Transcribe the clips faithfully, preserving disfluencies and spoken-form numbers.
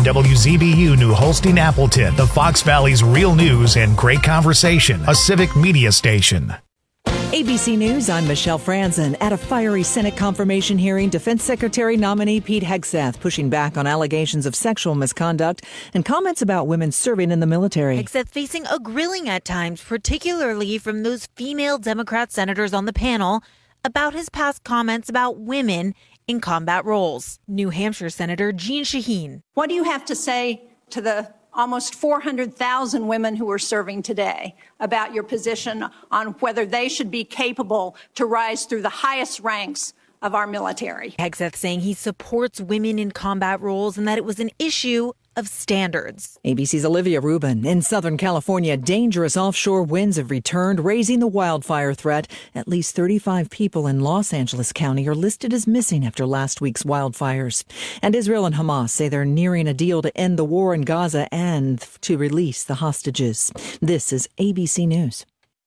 W Z B U New Holstein Appleton, the Fox Valley's real news and great conversation, a civic media station. A B C News, I'm Michelle Franzen. At a fiery Senate confirmation hearing, Defense Secretary nominee Pete Hegseth pushing back on allegations of sexual misconduct and comments about women serving in the military. Hegseth facing a grilling at times, particularly from those female Democrat senators on the panel, about his past comments about women in combat roles. New Hampshire Senator Jeanne Shaheen. What do you have to say to the almost four hundred thousand women who are serving today about your position on whether they should be capable to rise through the highest ranks of our military? Hegseth saying he supports women in combat roles and that it was an issue of standards. A B C's Olivia Rubin. In Southern California, dangerous offshore winds have returned, raising the wildfire threat. At least thirty-five people in Los Angeles County are listed as missing after last week's wildfires. And Israel and Hamas say they're nearing a deal to end the war in Gaza and to release the hostages. This is A B C News.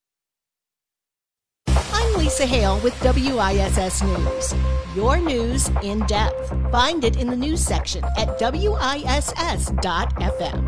I'm Lisa Hale with W I S S News. Your news in depth. Find it in the news section at W I S S dot F M.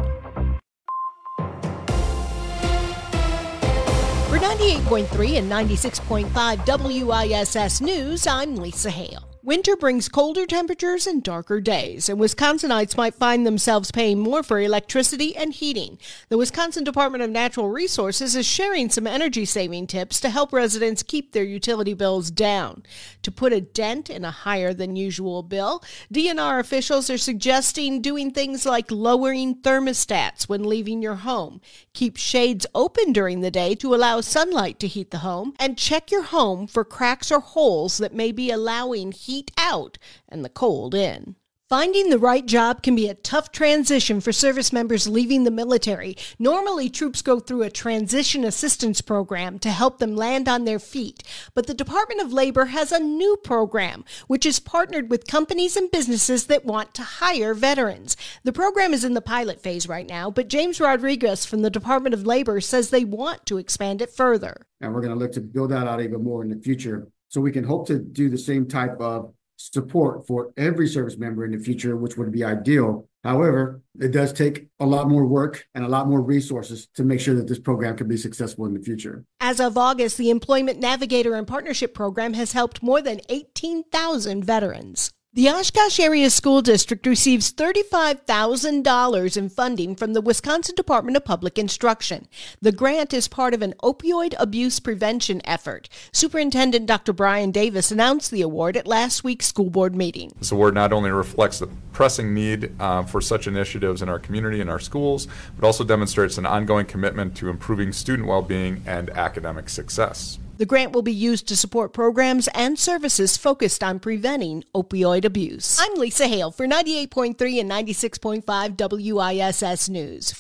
For ninety-eight point three and ninety-six point five W I S S News, I'm Lisa Hale. Winter brings colder temperatures and darker days, and Wisconsinites might find themselves paying more for electricity and heating. The Wisconsin Department of Natural Resources is sharing some energy-saving tips to help residents keep their utility bills down. To put a dent in a higher-than-usual bill, D N R officials are suggesting doing things like lowering thermostats when leaving your home, keep shades open during the day to allow sunlight to heat the home, and check your home for cracks or holes that may be allowing heat heat out and the cold in. Finding the right job can be a tough transition for service members leaving the military. Normally, troops go through a transition assistance program to help them land on their feet. But the Department of Labor has a new program, which is partnered with companies and businesses that want to hire veterans. The program is in the pilot phase right now, but James Rodriguez from the Department of Labor says they want to expand it further. And we're going to look to build that out even more in the future. So we can hope to do the same type of support for every service member in the future, which would be ideal. However, it does take a lot more work and a lot more resources to make sure that this program can be successful in the future. As of August, the Employment Navigator and Partnership Program has helped more than eighteen thousand veterans. The Oshkosh Area School District receives thirty-five thousand dollars in funding from the Wisconsin Department of Public Instruction. The grant is part of an opioid abuse prevention effort. Superintendent Doctor Brian Davis announced the award at last week's school board meeting. This award not only reflects the pressing need uh, for such initiatives in our community and our schools, but also demonstrates an ongoing commitment to improving student well-being and academic success. The grant will be used to support programs and services focused on preventing opioid abuse. I'm Lisa Hale for ninety-eight point three and ninety-six point five W I S S News.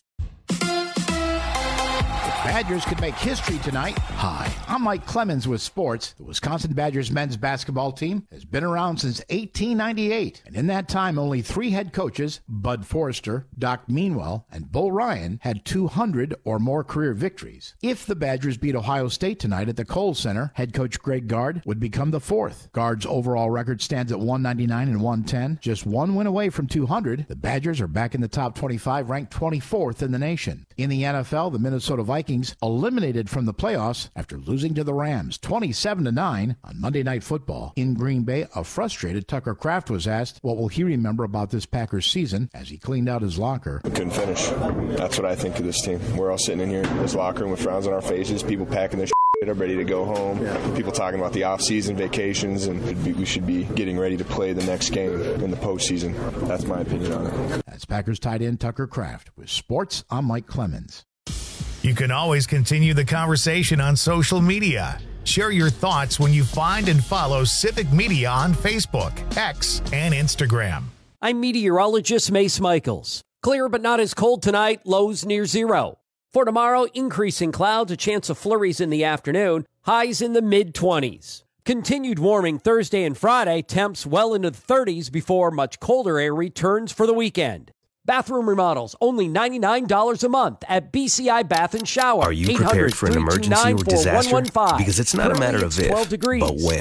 Badgers could make history tonight. Hi, I'm Mike Clemens with sports. The Wisconsin Badgers men's basketball team has been around since eighteen ninety-eight, and in that time, only three head coaches, Bud Forrester, Doc Meanwell, and Bull Ryan, had two hundred or more career victories. If the Badgers beat Ohio State tonight at the Kohl Center, head coach Greg Gard would become the fourth. Gard's overall record stands at one ninety-nine and one ten, just one win away from two hundred. The Badgers are back in the top twenty-five, ranked twenty-fourth in the nation. In the N F L, the Minnesota Vikings eliminated from the playoffs after losing to the Rams twenty-seven to nine on Monday Night Football. In Green Bay, a frustrated Tucker Kraft was asked what will he remember about this Packers season as he cleaned out his locker. We couldn't finish. That's what I think of this team. We're all sitting in here in this locker room with frowns on our faces, people packing their shit up, ready to go home. Yeah. People talking about the off-season vacations, and we should be getting ready to play the next game in the postseason. That's my opinion on it. That's Packers tight end Tucker Kraft. With sports, I'm Mike Clemens. You can always continue the conversation on social media. Share your thoughts when you find and follow Civic Media on Facebook, X, and Instagram. I'm meteorologist Mace Michaels. Clear but not as cold tonight, lows near zero. For tomorrow, increasing clouds, a chance of flurries in the afternoon, highs in the mid-twenties. Continued warming Thursday and Friday, temps well into the thirties before much colder air returns for the weekend. Bathroom remodels, only ninety-nine dollars a month at B C I Bath and Shower. Are you prepared for an emergency or disaster? Because it's not a matter of if, but when.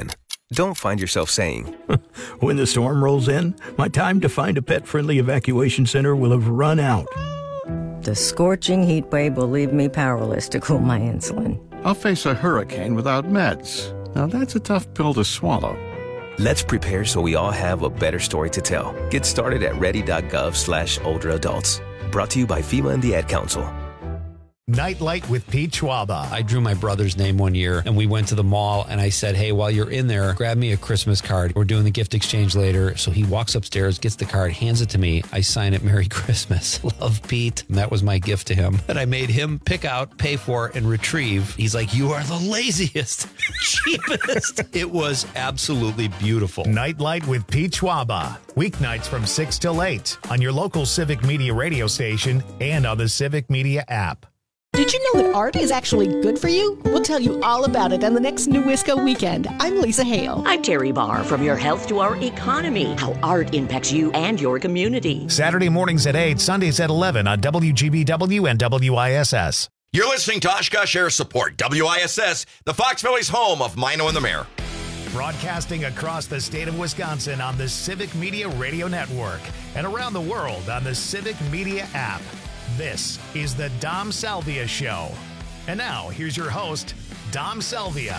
don't find yourself saying, when the storm rolls in, my time to find a pet-friendly evacuation center will have run out. The scorching heat wave will leave me powerless to cool my insulin. I'll face a hurricane without meds. Now that's a tough pill to swallow. Let's prepare so we all have a better story to tell. Get started at ready.gov slash older adults. Brought to you by FEMA and the Ad Council. Nightlight with Pete Schwaba. I drew my brother's name one year, and we went to the mall, and I said, hey, while you're in there, grab me a Christmas card. We're doing the gift exchange later. So he walks upstairs, gets the card, hands it to me. I sign it, Merry Christmas. Love, Pete. And that was my gift to him that I made him pick out, pay for, and retrieve. He's like, you are the laziest, cheapest. It was absolutely beautiful. Nightlight with Pete Schwaba. Weeknights from six till eight on your local Civic Media radio station and on the Civic Media app. Did you know that art is actually good for you? We'll tell you all about it on the next New Wisco Weekend. I'm Lisa Hale. I'm Terry Barr. From your health to our economy, how art impacts you and your community. Saturday mornings at eight, Sundays at eleven on W G B W and W I S S. You're listening to Oshkosh Air Support, W I S S, the Fox Valley's home of Mino and the Mayor. Broadcasting across the state of Wisconsin on the Civic Media Radio Network and around the world on the Civic Media app. This is the Dom Salvia Show. And now, here's your host, Dom Salvia.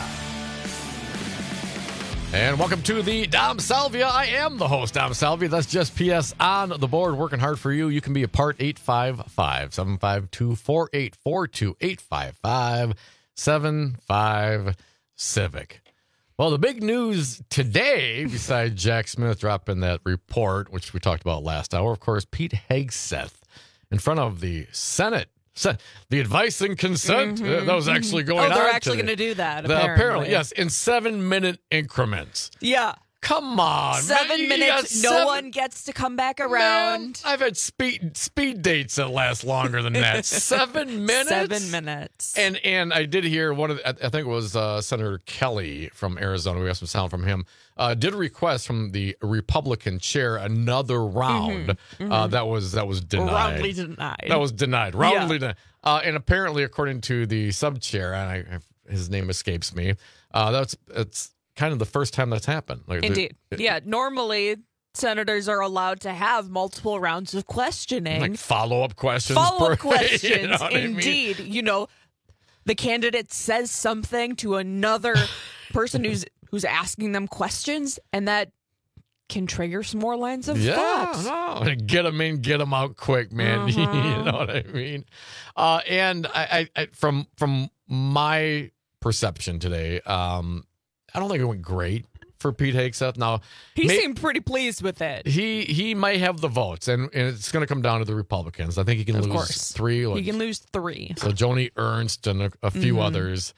And welcome to the Dom Salvia. I am the host, Dom Salvia. That's just P S on the board, working hard for you. You can be a part eight five five, seven five two, four eight four two, eight five five, seven five Civic. Well, the big news today, besides Jack Smith dropping that report, which we talked about last hour, of course, Pete Hegseth in front of the Senate. So, the advice and consent, mm-hmm. uh, that was actually going on. Oh, they're on actually going to do that, the, apparently. apparently. Yes, in seven-minute increments. Yeah. Come on. Seven man. minutes, yeah, no seven, one gets to come back around. Man, I've had speed speed dates that last longer than that. Seven minutes? Seven minutes. And and I did hear one of the, I think it was uh, Senator Kelly from Arizona. We got some sound from him. Uh, did request from the Republican chair another round. Mm-hmm, mm-hmm. Uh, that was that was denied. Roundly denied. That was denied. Roundly yeah. denied. Uh, and apparently, according to the sub chair, and I, his name escapes me, uh, that's it's kind of the first time that's happened. Like, Indeed. the, yeah. Normally, senators are allowed to have multiple rounds of questioning. Like follow-up questions. Follow-up per, questions. You know Indeed. I mean? You know, the candidate says something to another person who's who's asking them questions, and that can trigger some more lines of yeah, thought. No. Get them in, get them out quick, man. Uh-huh. You know what I mean? Uh, and I, I, I, from from my perception today, um, I don't think it went great for Pete Hegseth. Now he may, seemed pretty pleased with it. He he might have the votes, and, and it's going to come down to the Republicans. I think he can of lose course. three. Like, he can lose three. So Joni Ernst and a, a few mm-hmm. others.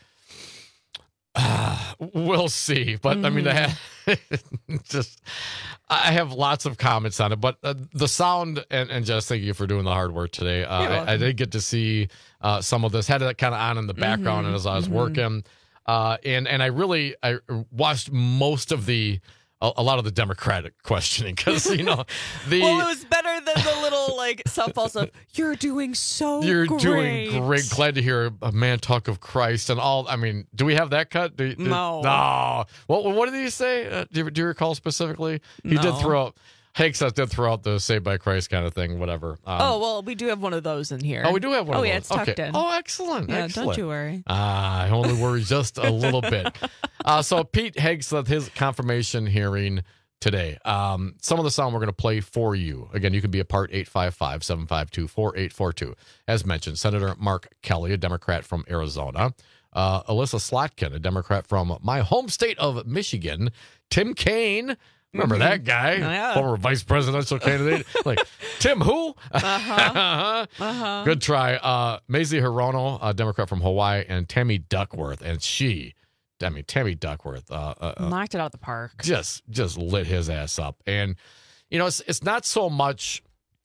Uh, we'll see, but mm-hmm. I mean, I have just I have lots of comments on it. But uh, the sound and, and Jess, thank you for doing the hard work today. Uh, I, I did get to see uh, some of this. Had it kind of on in the background mm-hmm. as I was mm-hmm. working, uh, and and I really I watched most of the. A lot of the Democratic questioning because, you know, the. Well, it was better than the little, like, softball stuff. You're doing so You're great. doing great. Glad to hear a man talk of Christ and all. I mean, do we have that cut? Do, do, no. No. What, what did he say? Uh, do, you, do you recall specifically? He no. did throw out. Hegseth did throw out the Saved by Christ kind of thing, whatever. Um, oh, well, we do have one of those in here. Oh, we do have one oh, of those. Oh, yeah, it's tucked okay. in. Oh, excellent. Yeah, excellent. don't you worry. Ah, I only worry just a little bit. Uh, so Pete Hegseth, his confirmation hearing today. Um, some of the sound we're going to play for you. Again, you can be a part eight five five, seven five two, four eight four two. As mentioned, Senator Mark Kelly, a Democrat from Arizona. Uh, Alyssa Slotkin, a Democrat from my home state of Michigan. Tim Kaine. Remember mm-hmm. that guy? Oh, yeah. Former vice presidential candidate. Like, Tim who? Uh-huh. uh-huh. Good try. Uh, Mazie Hirono, a Democrat from Hawaii, and Tammy Duckworth. And she, I mean, Tammy Duckworth. Uh, uh, Knocked it out the park. Just just lit his ass up. And, you know, it's it's not so much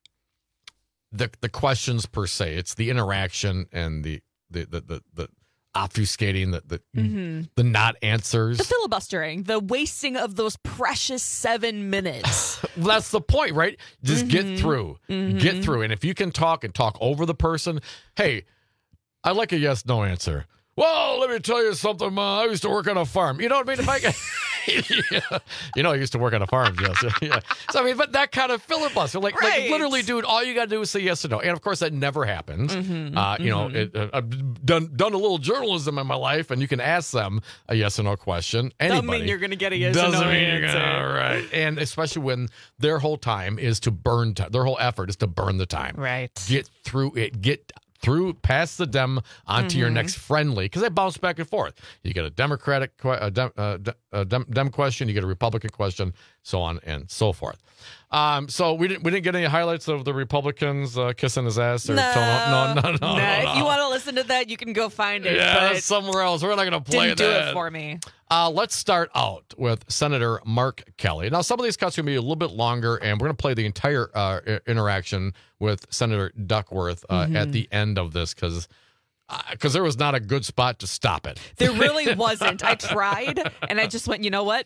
the the questions per se. It's the interaction and the the the the, the obfuscating, the the, mm-hmm. the not answers. The filibustering, the wasting of those precious seven minutes. Well, that's the point, right? Just mm-hmm. get through. Mm-hmm. Get through. And if you can talk and talk over the person, hey, I like a yes, no answer. Well, let me tell you something. Uh, I used to work on a farm. You know what I mean? If I can, yeah. You know, I used to work on a farm. Yes. Yeah. So I mean, but that kind of filibuster, like, Right. like literally, dude, all you got to do is say yes or no. And of course, that never happens. Mm-hmm. Uh, you Mm-hmm. know, it, uh, I've done done a little journalism in my life, and you can ask them a yes or no question. Anybody Doesn't mean you're going to get a yes doesn't or no mean you're answer. gonna, right? And especially when their whole time is to burn time. Their whole effort is to burn the time. Right. Get through it. Get through past the dem onto your Mhm. next friendly, because they bounce back and forth. You get a Democratic que- a dem, uh, de- a dem, dem question, you get a Republican question, so on and so forth. Um, so we didn't we didn't get any highlights of the Republicans uh, kissing his ass or No. telling him, no, no, no, Nah, no, if no. you want to listen to that, you can go find it. Yeah, but somewhere else. We're not going to play didn't do that. it for me. Uh, let's start out with Senator Mark Kelly. Now, some of these cuts are going to be a little bit longer, and we're going to play the entire uh, i- interaction with Senator Duckworth uh, Mhm. at the end of this, because because there was not a good spot to stop it. There really wasn't. I tried, and I just went, you know what?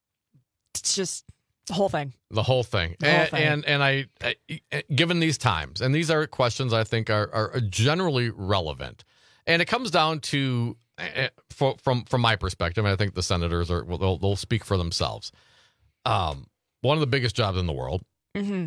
It's just the whole thing. The whole thing. The whole and, thing. and and I, I, given these times, and these are questions I think are, are generally relevant, and it comes down to, uh, for, from from my perspective, and I think the senators are they'll, they'll speak for themselves. Um, one of the biggest jobs in the world, Mm-hmm.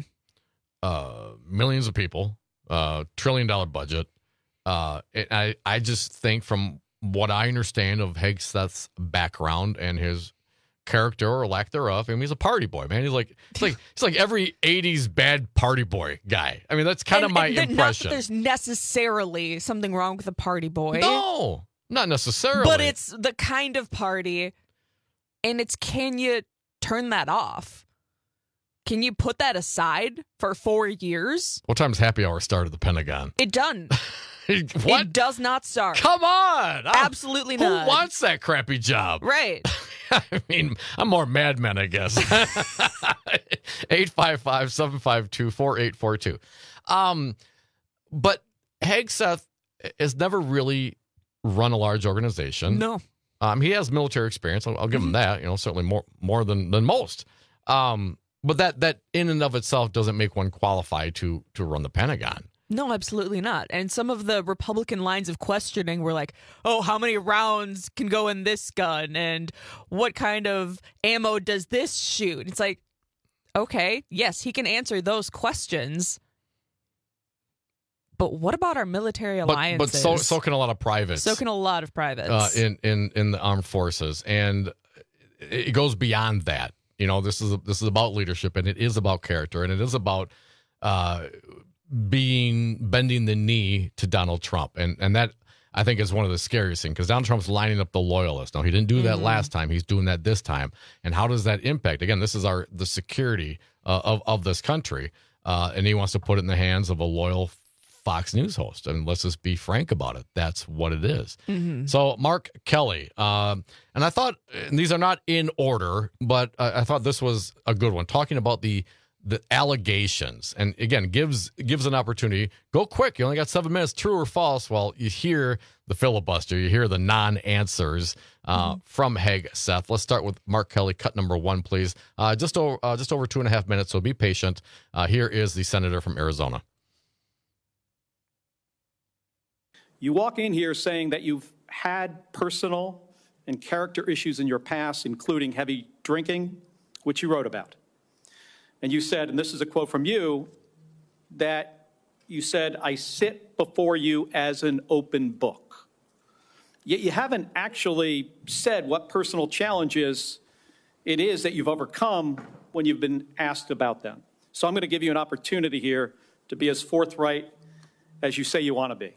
uh, millions of people, uh, trillion dollar budget. Uh, and I I just think from what I understand of Hegseth's background and his character or lack thereof, I mean, he's a party boy, man. He's like he's like he's like every eighties bad party boy guy. I mean, that's kind of my and, and impression. Not that there's necessarily something wrong with a party boy. No, not necessarily. But it's the kind of party, and it's, can you turn that off? Can you put that aside for four years? What time's happy hour start at the Pentagon? It done. What? It does not start. Come on. Absolutely Who not. wants that crappy job? Right. I mean, I'm more Mad Men, I guess. eight five five, seven five two, four eight four two. Um, but Hegseth has never really run a large organization. No. Um, he has military experience. I'll, I'll give him that. You know, certainly more more than than most. Um, but that that in and of itself doesn't make one qualified to to run the Pentagon. No, absolutely not. And some of the Republican lines of questioning were like, oh, how many rounds can go in this gun? And what kind of ammo does this shoot? It's like, okay, yes, he can answer those questions. But what about our military But, alliances? but so so can a lot of privates. So can a lot of privates. uh, in in in the armed forces, and it goes beyond that. You know, this is this is about leadership, and it is about character, and it is about uh, being bending the knee to Donald Trump, and and that I think is one of the scariest things, because Donald Trump's lining up the loyalists. Now, he didn't do that Mhm. last time; he's doing that this time. And how does that impact? Again, this is our the security uh, of of this country, uh, and he wants to put it in the hands of a loyal Fox News host. I mean, let's just be frank about it. That's what it is. Mhm. So, Mark Kelly, um, and I thought, and these are not in order, but uh, I thought this was a good one, talking about the the allegations, and again, gives gives an opportunity. Go quick. You only got seven minutes. True or false? Well, you hear the filibuster. You hear the non-answers uh, mm-hmm. from Hegseth. Let's start with Mark Kelly. Cut number one, please. Uh, just over uh, just over two and a half minutes. So be patient. Uh, here is the senator from Arizona. You walk in here saying that you've had personal and character issues in your past, including heavy drinking, which you wrote about. And you said, and this is a quote from you, that you said, I sit before you as an open book. Yet you haven't actually said what personal challenges it is that you've overcome when you've been asked about them. So I'm going to give you an opportunity here to be as forthright as you say you want to be.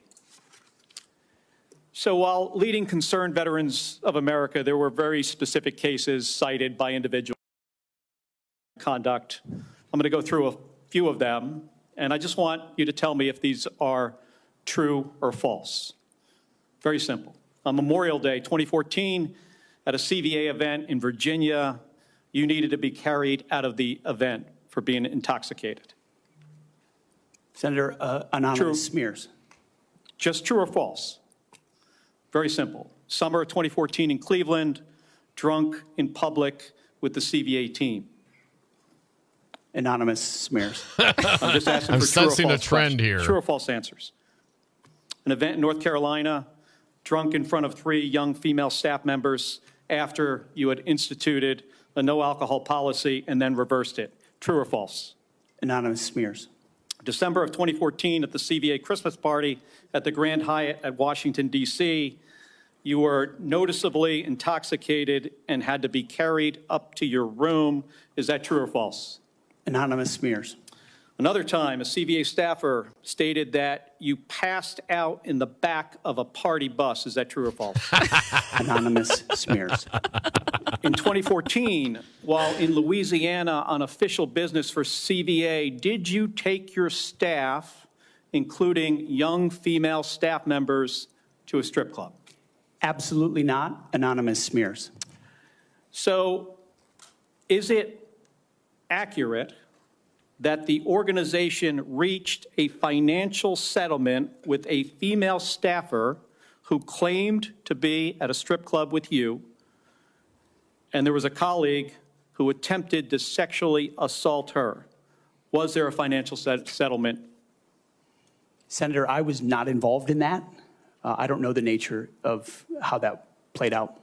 So while leading concerned veterans of America, there were very specific cases cited by individual conduct. I'm going to go through a few of them, and I just want you to tell me if these are true or false. Very simple. On Memorial Day twenty fourteen, at a C V A event in Virginia, you needed to be carried out of the event for being intoxicated. Senator, uh, anonymous true. smears. Just true or false? Very simple. Summer of twenty fourteen in Cleveland, drunk in public with the C V A team. Anonymous smears. I'm just asking I'm for true or sensing false a trend questions. here. True or false answers. An event in North Carolina, drunk in front of three young female staff members after you had instituted a no alcohol policy and then reversed it. True or false? Anonymous smears. December of twenty fourteen at the C V A Christmas party at the Grand Hyatt at Washington, D C, you were noticeably intoxicated and had to be carried up to your room. Is that true or false? Anonymous smears. Another time, a C V A staffer stated that you passed out in the back of a party bus. Is that true or false? Anonymous smears. In twenty fourteen, while in Louisiana on official business for C V A, did you take your staff, including young female staff members, to a strip club? Absolutely not. Anonymous smears. So, is it accurate that the organization reached a financial settlement with a female staffer who claimed to be at a strip club with you, and there was a colleague who attempted to sexually assault her? Was there a financial set- settlement? Senator, I was not involved in that. Uh, I don't know the nature of how that played out.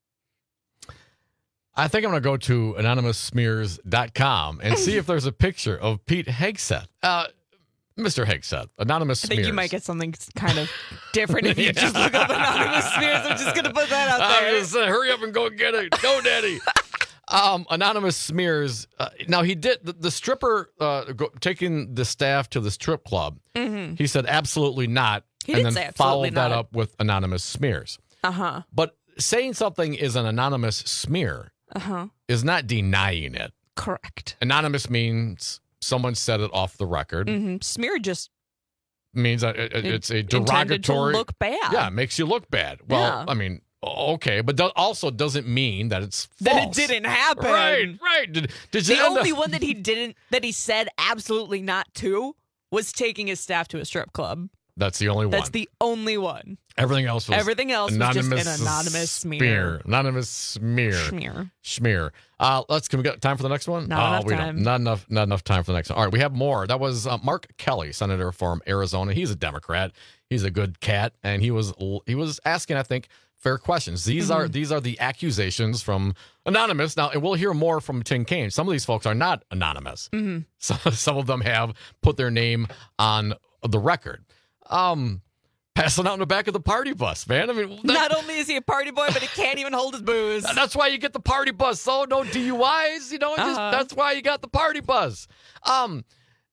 I think I'm going to go to anonymous smears dot com and see if there's a picture of Pete Hegseth. Uh, Mister Hegseth, Anonymous I think Smears. you might get something kind of different if you yeah. just look up Anonymous Smears. I'm just going to put that out there. I'm just saying, hurry up and go get it. Go, Daddy. um, Anonymous Smears. Uh, now, he did, the, the stripper uh, go, taking the staff to the strip club, mm-hmm. he said absolutely not, he and did then say followed not. that up with Anonymous Smears. Uh-huh. But saying something is an anonymous smear uh-huh. is not denying it. Correct. Anonymous means someone said it off the record. Mm-hmm. Smear just means that it, it, it's a derogatory. derogatory. To look bad. Yeah, it makes you look bad. Well, yeah. I mean, okay, but do, also doesn't mean that it's false. That it didn't happen. Right, right. Did, did the you end only up- one that he didn't, that he said absolutely not to, was taking his staff to a strip club. That's the only one. That's the only one. Everything else was Everything else was just an anonymous smear. Anonymous smear. Smear. Smear. Uh, let's. Can we get time for the next one? Not oh, enough we time. Don't. Not enough. Not enough time for the next one. All right, we have more. That was uh, Mark Kelly, senator from Arizona. He's a Democrat. He's a good cat, and he was he was asking, I think, fair questions. These Mm-hmm. are these are the accusations from anonymous. Now, and we'll hear more from Tim Kaine. Some of these folks are not anonymous. Mm-hmm. So, some of them have put their name on the record. Um. Passing out in the back of the party bus, man. I mean, that, not only is he a party boy, but he can't even hold his booze. That's why you get the party bus. So no D U Is, you know. Just, uh-huh. That's why you got the party bus. Um.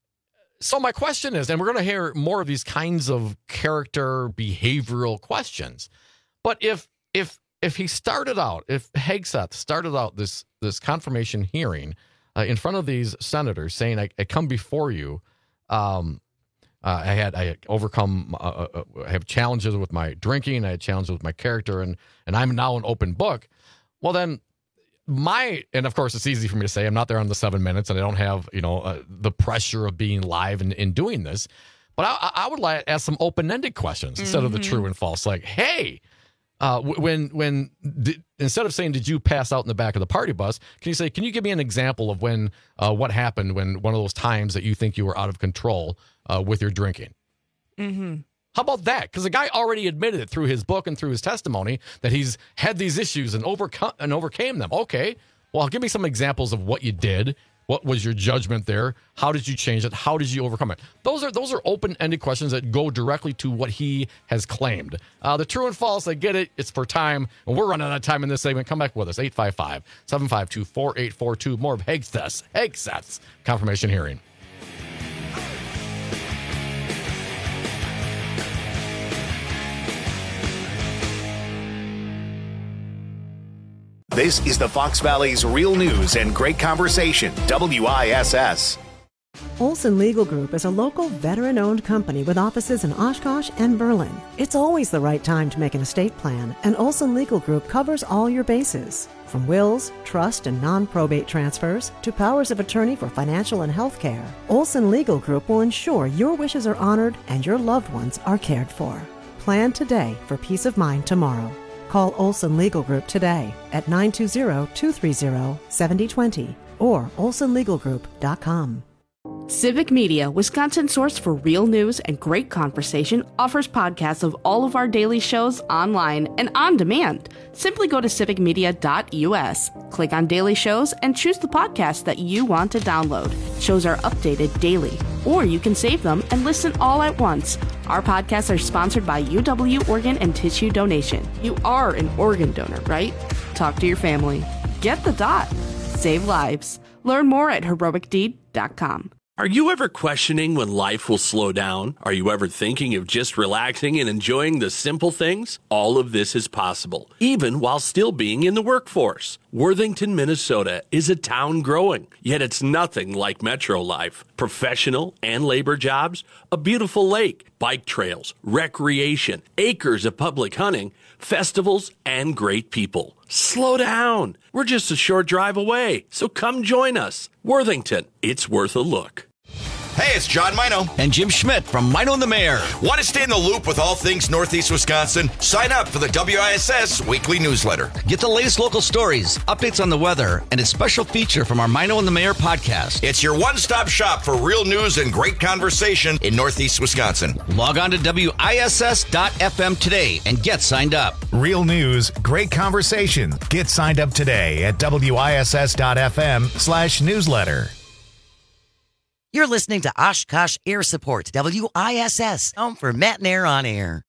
So my question is, and we're going to hear more of these kinds of character behavioral questions. But if if if he started out, if Hegseth started out this this confirmation hearing uh, in front of these senators, saying, "I, I come before you." Um. Uh, I had I had overcome. Uh, uh, I have challenges with my drinking. I had challenges with my character, and and I'm now an open book. Well, then my and of course it's easy for me to say I'm not there on the seven minutes, and I don't have you know uh, the pressure of being live and in doing this. But I, I would like to ask some open ended questions mm-hmm. instead of the true and false. Like, hey, uh, when when did, instead of saying did you pass out in the back of the party bus, can you say can you give me an example of when uh, what happened when one of those times that you think you were out of control Uh, with your drinking? Mm-hmm. How about that? Because the guy already admitted it through his book and through his testimony that he's had these issues and overcome and overcame them. Okay, well, give me some examples of what you did. What was your judgment there? How did you change it? How did you overcome it? Those are those are open-ended questions that go directly to what he has claimed. Uh, the true and false, I get it. It's for time, and we're running out of time in this segment. Come back with us, eight five five, seven five two, four eight four two. More of Hegseth's, Hegseth's confirmation hearing. This is the Fox Valley's Real News and Great Conversation, W I S S. Olson Legal Group is a local veteran-owned company with offices in Oshkosh and Berlin. It's always the right time to make an estate plan, and Olson Legal Group covers all your bases. From wills, trust, and non-probate transfers to powers of attorney for financial and health care, Olson Legal Group will ensure your wishes are honored and your loved ones are cared for. Plan today for peace of mind tomorrow. Call Olson Legal Group today at nine two zero, two three zero, seven zero two zero or olson legal group dot com. Civic Media, Wisconsin's source for real news and great conversation, offers podcasts of all of our daily shows online and on demand. Simply go to civic media dot u s, click on Daily Shows, and choose the podcast that you want to download. Shows are updated daily, or you can save them and listen all at once. Our podcasts are sponsored by U W Organ and Tissue Donation. You are an organ donor, right? Talk to your family. Get the dot. Save lives. Learn more at heroic deed dot com. Are you ever questioning when life will slow down? Are you ever thinking of just relaxing and enjoying the simple things? All of this is possible, even while still being in the workforce. Worthington, Minnesota is a town growing, yet it's nothing like metro life. Professional and labor jobs, a beautiful lake, bike trails, recreation, acres of public hunting, festivals, and great people. Slow down. We're just a short drive away, so come join us. Worthington, it's worth a look. Hey, it's John Mino. And Jim Schmidt from Mino and the Mayor. Want to stay in the loop with all things Northeast Wisconsin? Sign up for the W I S S weekly newsletter. Get the latest local stories, updates on the weather, and a special feature from our Mino and the Mayor podcast. It's your one-stop shop for real news and great conversation in Northeast Wisconsin. Log on to W I S S dot F M today and get signed up. Real news, great conversation. Get signed up today at W I S S dot F M slash newsletter. You're listening to Oshkosh Air Support, W I S S, home for Matt and Air on Air.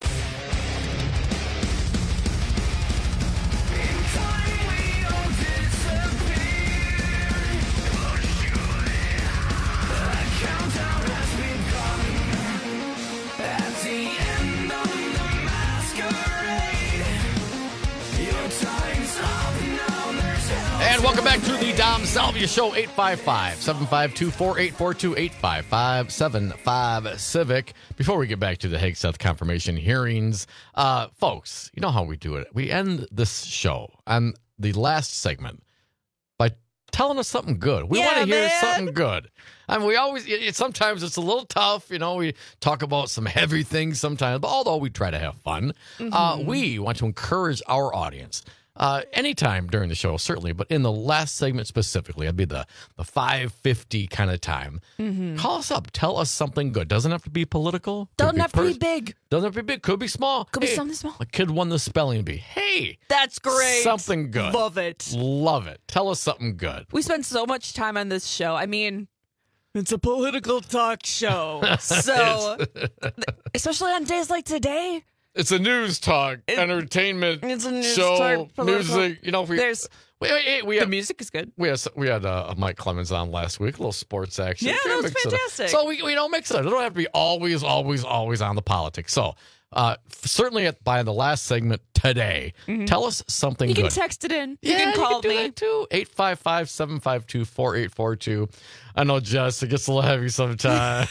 And welcome back to the Dom Salvia Show, eight five five, seven five two, four eight four two, eight five five, seven five Civic. Before we get back to the Hague-Seth confirmation hearings, uh, folks, you know how we do it. We end this show on the last segment by telling us something good. We Yeah, want to hear man. something good. I mean, we always, it, it- sometimes it's a little tough, you know, we talk about some heavy things sometimes, but although we try to have fun, uh, Mhm. we want to encourage our audience. Uh, anytime during the show, certainly, but in the last segment specifically, it'd be the, the five fifty kind of time. Mhm. Call us up. Tell us something good. Doesn't have to be political. Could Doesn't be have to be pers- big. Doesn't have to be big. Could be small. Could be Hey, something small. A kid won the spelling bee. Hey, That's great. something good. Love it. Love it. Tell us something good. We spend so much time on this show. I mean, it's a political talk show. So, especially on days like today, It's a news talk, entertainment it's a news show, talk, political- music. You know, we, There's- we, we, we the had, music is good. We had we had uh, Mike Clemens on last week, a little sports action. Yeah, We that was mix it up. fantastic. So we we don't mix it. It don't have to be always, always, always on the politics. So uh, f- certainly at, by the last segment today, Mhm. tell us something You can good. text it in. You Yeah, can you call can do me. that too. eight five five, seven five two, four eight four two. I know, Jess, it gets a little heavy sometimes.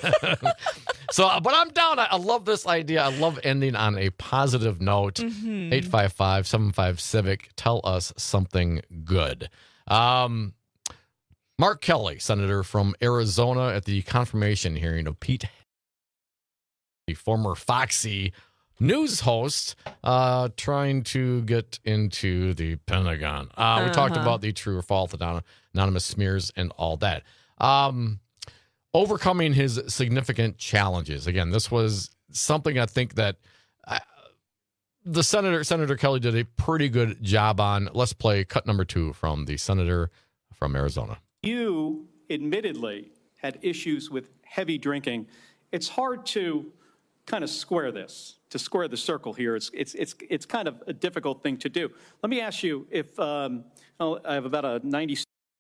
so, but I'm down. I, I love this idea. I love ending on a positive note. Mhm. eight five five, seven five Civic. Tell us something good. Um, Mark Kelly, senator from Arizona, at the confirmation hearing of Pete, the former Foxy news host, uh, trying to get into the Pentagon. Uh, we talked Uh-huh. about the true or false anon- anonymous smears and all that. Um, overcoming his significant challenges. Again, this was something I think that uh, the senator, Senator Kelly, did a pretty good job on. Let's play cut number two from the senator from Arizona. You admittedly had issues with heavy drinking. It's hard to kind of square this, to square the circle here. It's it's it's it's kind of a difficult thing to do. Let me ask you if um, oh, I have about a ninety.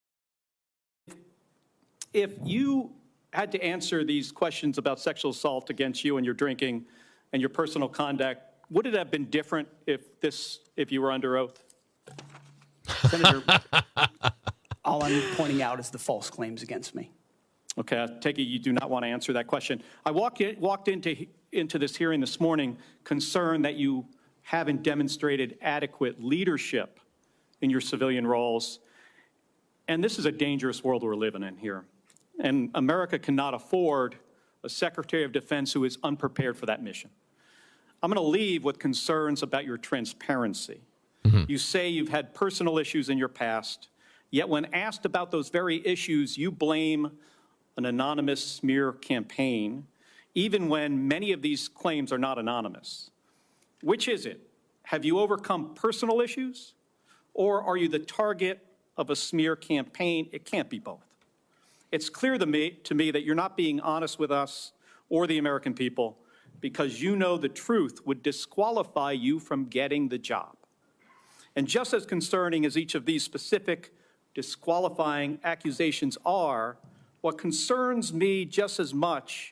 If you had to answer these questions about sexual assault against you and your drinking and your personal conduct, would it have been different if this if you were under oath? Senator, all I'm pointing out is the false claims against me. Okay, I take it you do not want to answer that question. I walk in, walked into, into this hearing this morning concerned that you haven't demonstrated adequate leadership in your civilian roles. And this is a dangerous world we're living in here. And America cannot afford a Secretary of Defense who is unprepared for that mission. I'm going to leave with concerns about your transparency. Mm-hmm. You say you've had personal issues in your past, yet when asked about those very issues, you blame an anonymous smear campaign, even when many of these claims are not anonymous? Which is it? Have you overcome personal issues, or are you the target of a smear campaign? It can't be both. It's clear to me, to me that you're not being honest with us or the American people because you know the truth would disqualify you from getting the job. And just as concerning as each of these specific disqualifying accusations are, what concerns me just as much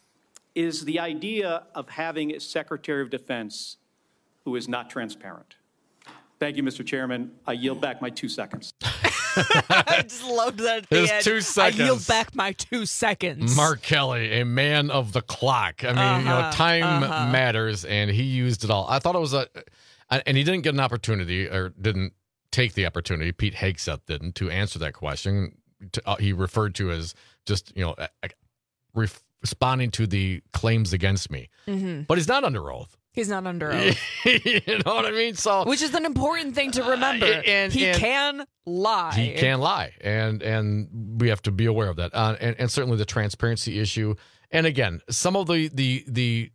is the idea of having a Secretary of Defense who is not transparent. Thank you, Mister Chairman. I yield back my two seconds. I just loved that at the His end. two seconds. I yield back my two seconds. Mark Kelly, a man of the clock. I mean, uh-huh, you know, time uh-huh. matters, and he used it all. I thought it was a, and he didn't get an opportunity, or didn't take the opportunity. Pete Hegseth didn't to answer that question. To, uh, he referred to as just, you know, uh, re- responding to the claims against me. Mm-hmm. But he's not under oath. He's not under oath. You know what I mean? So, which is an important thing to remember. Uh, and, he and can lie. He can lie, and and we have to be aware of that. Uh, and and certainly the transparency issue. And again, some of the the the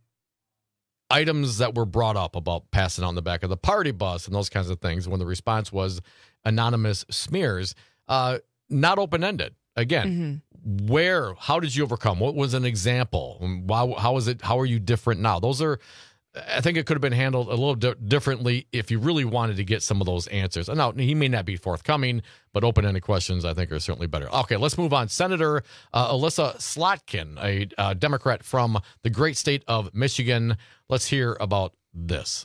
items that were brought up about passing on the back of the party bus and those kinds of things, when the response was anonymous smears, uh, not open ended. Again, mm-hmm. where? How did you overcome? What was an example? Why, how is it? How are you different now? Those are. I think it could have been handled a little di- differently if you really wanted to get some of those answers. Now, he may not be forthcoming, but open-ended questions, I think, are certainly better. Okay, let's move on. Senator uh, Elissa Slotkin, a uh, Democrat from the great state of Michigan. Let's hear about this.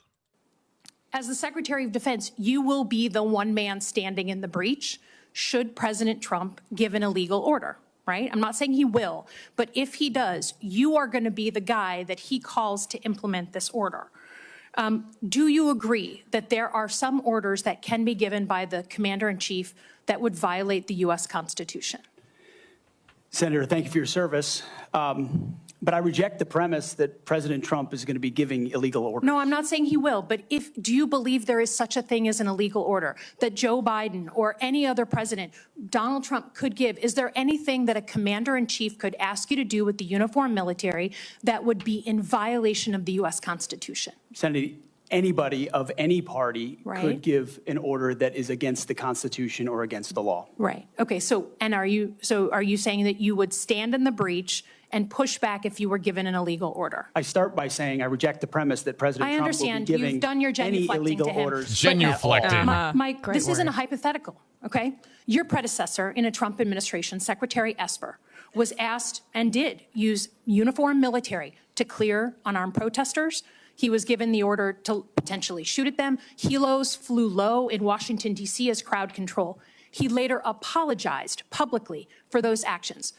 As the Secretary of Defense, you will be the one man standing in the breach should President Trump give an illegal order. Right? I'm not saying he will, but if he does, you are going to be the guy that he calls to implement this order. Um, do you agree that there are some orders that can be given by the Commander-in-Chief that would violate the U S Constitution? Senator, thank you for your service. Um, but I reject the premise that President Trump is going to be giving illegal orders. No, I'm not saying he will, but if do you believe there is such a thing as an illegal order that Joe Biden or any other president, Donald Trump, could give? Is there anything that a commander-in-chief could ask you to do with the uniformed military that would be in violation of the U S Constitution? Senator, anybody of any party right. could give an order that is against the Constitution or against the law. Right. Okay. So, and are you so are you saying that you would stand in the breach and push back if you were given an illegal order? I start by saying I reject the premise that President I Trump understand. will be giving You've done your any illegal to him. orders. Genuflecting. Uh, Mike, Great this word. isn't a hypothetical, okay? Your predecessor in a Trump administration, Secretary Esper, was asked and did use uniformed military to clear unarmed protesters. He was given the order to potentially shoot at them. Helos flew low in Washington, D C as crowd control. He later apologized publicly for those actions.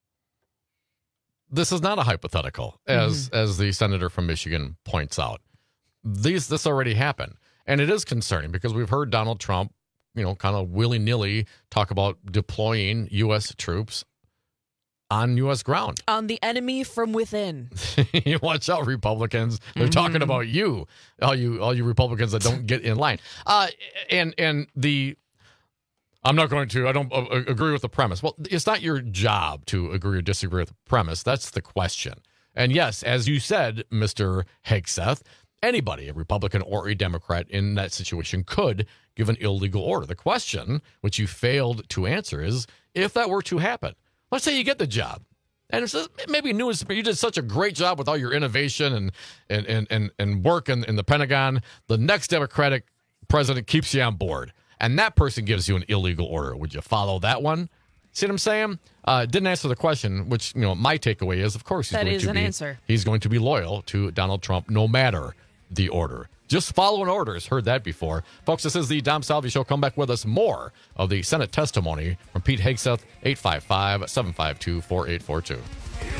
This is not a hypothetical, as mm-hmm. as the senator from Michigan points out. These this already happened, and it is concerning because we've heard Donald Trump, you know, kind of willy-nilly talk about deploying U S troops on U S ground. On the enemy from within. Watch out, Republicans. They're Mm-hmm. talking about you, all you all you Republicans that don't get in line. Uh, and and the I'm not going to, I don't uh, agree with the premise. Well, it's not your job to agree or disagree with the premise. That's the question. And yes, as you said, Mister Hegseth, anybody, a Republican or a Democrat in that situation could give an illegal order. The question, which you failed to answer, is if that were to happen, let's say you get the job. And it's maybe news, you did such a great job with all your innovation and and and and, and work in, in the Pentagon. The next Democratic president keeps you on board, and that person gives you an illegal order. Would you follow that one? See what I'm saying? Uh, didn't answer the question, which, you know, my takeaway is, of course, he's that going is to an be answer. He's going to be loyal to Donald Trump no matter the order. Just following orders. Heard that before. Folks, this is the Dom Salvi Show. Come back with us. More of the Senate testimony from Pete Hegseth, eight five five, seven five two, four eight four two.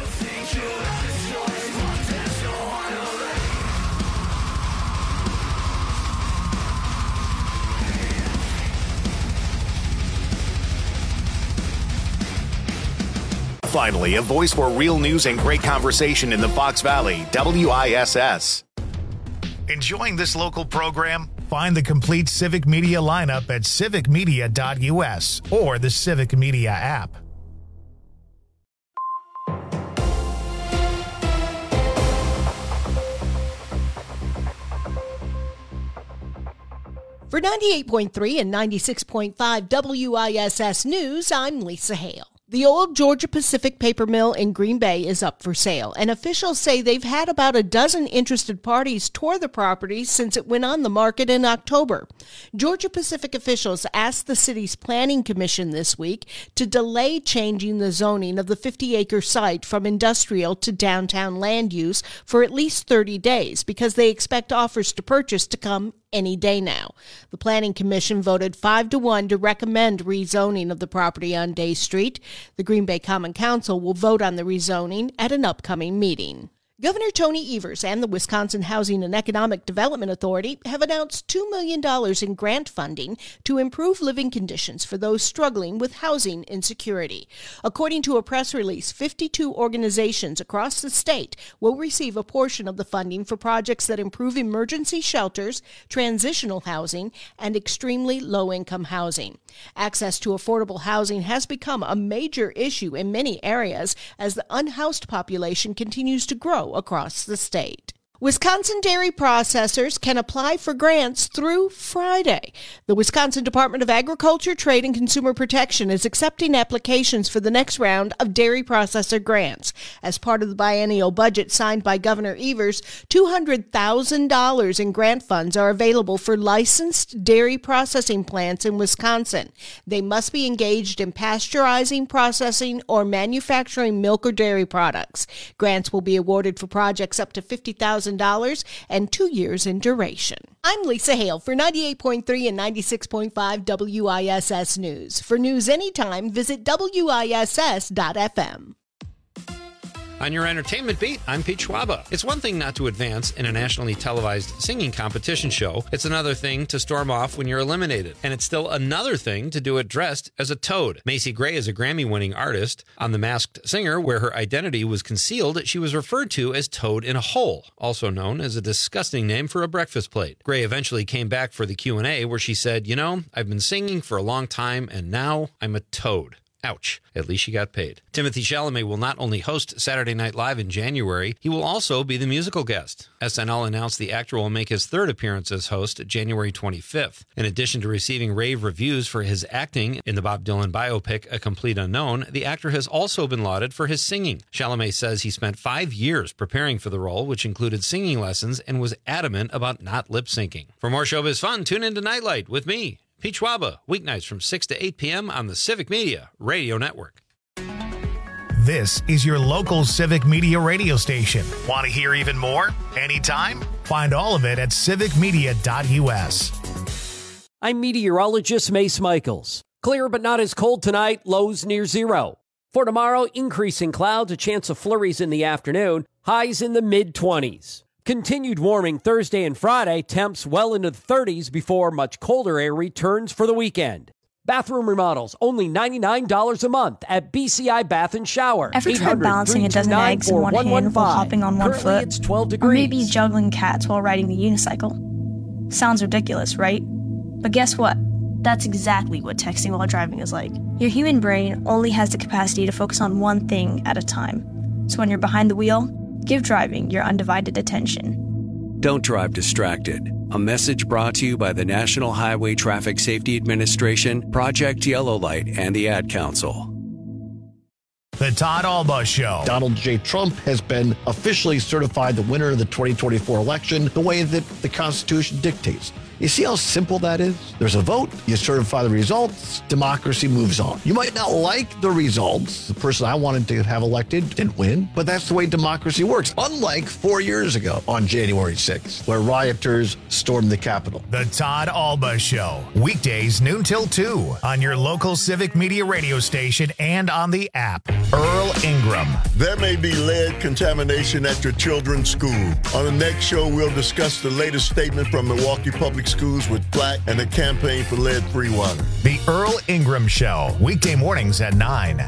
Finally, a voice for real news and great conversation in the Fox Valley, W I S S. Enjoying this local program? Find the complete Civic Media lineup at civic media dot U S or the Civic Media app. For ninety-eight point three and ninety-six point five W I S S News, I'm Lisa Hale. The old Georgia Pacific paper mill in Green Bay is up for sale, and officials say they've had about a dozen interested parties tour the property since it went on the market in October. Georgia Pacific officials asked the city's planning commission this week to delay changing the zoning of the fifty-acre site from industrial to downtown land use for at least thirty days because they expect offers to purchase to come any day now. The Planning Commission voted five to one to recommend rezoning of the property on Day Street. The Green Bay Common Council will vote on the rezoning at an upcoming meeting. Governor Tony Evers and the Wisconsin Housing and Economic Development Authority have announced two million dollars in grant funding to improve living conditions for those struggling with housing insecurity. According to a press release, fifty-two organizations across the state will receive a portion of the funding for projects that improve emergency shelters, transitional housing, and extremely low-income housing. Access to affordable housing has become a major issue in many areas as the unhoused population continues to grow across the state. Wisconsin dairy processors can apply for grants through Friday. The Wisconsin Department of Agriculture, Trade, and Consumer Protection is accepting applications for the next round of dairy processor grants. As part of the biennial budget signed by Governor Evers, two hundred thousand dollars in grant funds are available for licensed dairy processing plants in Wisconsin. They must be engaged in pasteurizing, processing, or manufacturing milk or dairy products. Grants will be awarded for projects up to fifty thousand dollars and two years in duration. I'm Lisa Hale for ninety-eight point three and ninety-six point five W I S S News. For news anytime, visit W I S S dot F M. On your entertainment beat, I'm Pete Schwaba. It's one thing not to advance in a nationally televised singing competition show. It's another thing to storm off when you're eliminated. And it's still another thing to do it dressed as a toad. Macy Gray is a Grammy-winning artist. On The Masked Singer, where her identity was concealed, she was referred to as Toad in a Hole, also known as a disgusting name for a breakfast plate. Gray eventually came back for the Q and A where she said, you know, I've been singing for a long time and now I'm a toad. Ouch. At least she got paid. Timothée Chalamet will not only host Saturday Night Live in January, he will also be the musical guest. S N L announced the actor will make his third appearance as host January twenty-fifth. In addition to receiving rave reviews for his acting in the Bob Dylan biopic A Complete Unknown, the actor has also been lauded for his singing. Chalamet says he spent five years preparing for the role, which included singing lessons, and was adamant about not lip-syncing. For more showbiz fun, tune into Nightlight with me, Pete Schwaba, weeknights from six to eight p.m. on the Civic Media Radio Network. This is your local Civic Media radio station. Want to hear even more? Anytime? Find all of it at civic media dot U S. I'm meteorologist Mace Michaels. Clear but not as cold tonight, lows near zero. For tomorrow, increasing clouds, a chance of flurries in the afternoon, highs in the mid-twenties. Continued warming Thursday and Friday, temps well into the thirties before much colder air returns for the weekend. Bathroom remodels, only ninety-nine dollars a month at B C I Bath and Shower. Ever tried balancing a dozen eggs in one hand while hopping on one foot? It's twelve degrees. Or maybe juggling cats while riding the unicycle? Sounds ridiculous, right? But guess what? That's exactly what texting while driving is like. Your human brain only has the capacity to focus on one thing at a time. So when you're behind the wheel, give driving your undivided attention. Don't drive distracted. A message brought to you by the National Highway Traffic Safety Administration, Project Yellow Light, and the Ad Council. The Todd Alba Show. Donald J. Trump has been officially certified the winner of the twenty twenty-four election the way that the Constitution dictates. You see how simple that is? There's a vote, you certify the results, democracy moves on. You might not like the results. The person I wanted to have elected didn't win, but that's the way democracy works. Unlike four years ago on January sixth, where rioters stormed the Capitol. The Todd Alba Show. Weekdays noon till two on your local Civic Media radio station and on the app. Earl Ingram. There may be lead contamination at your children's school. On the next show, we'll discuss the latest statement from Milwaukee Public Schools with Black and the campaign for lead-free water. The Earl Ingram Show, weekday mornings at nine.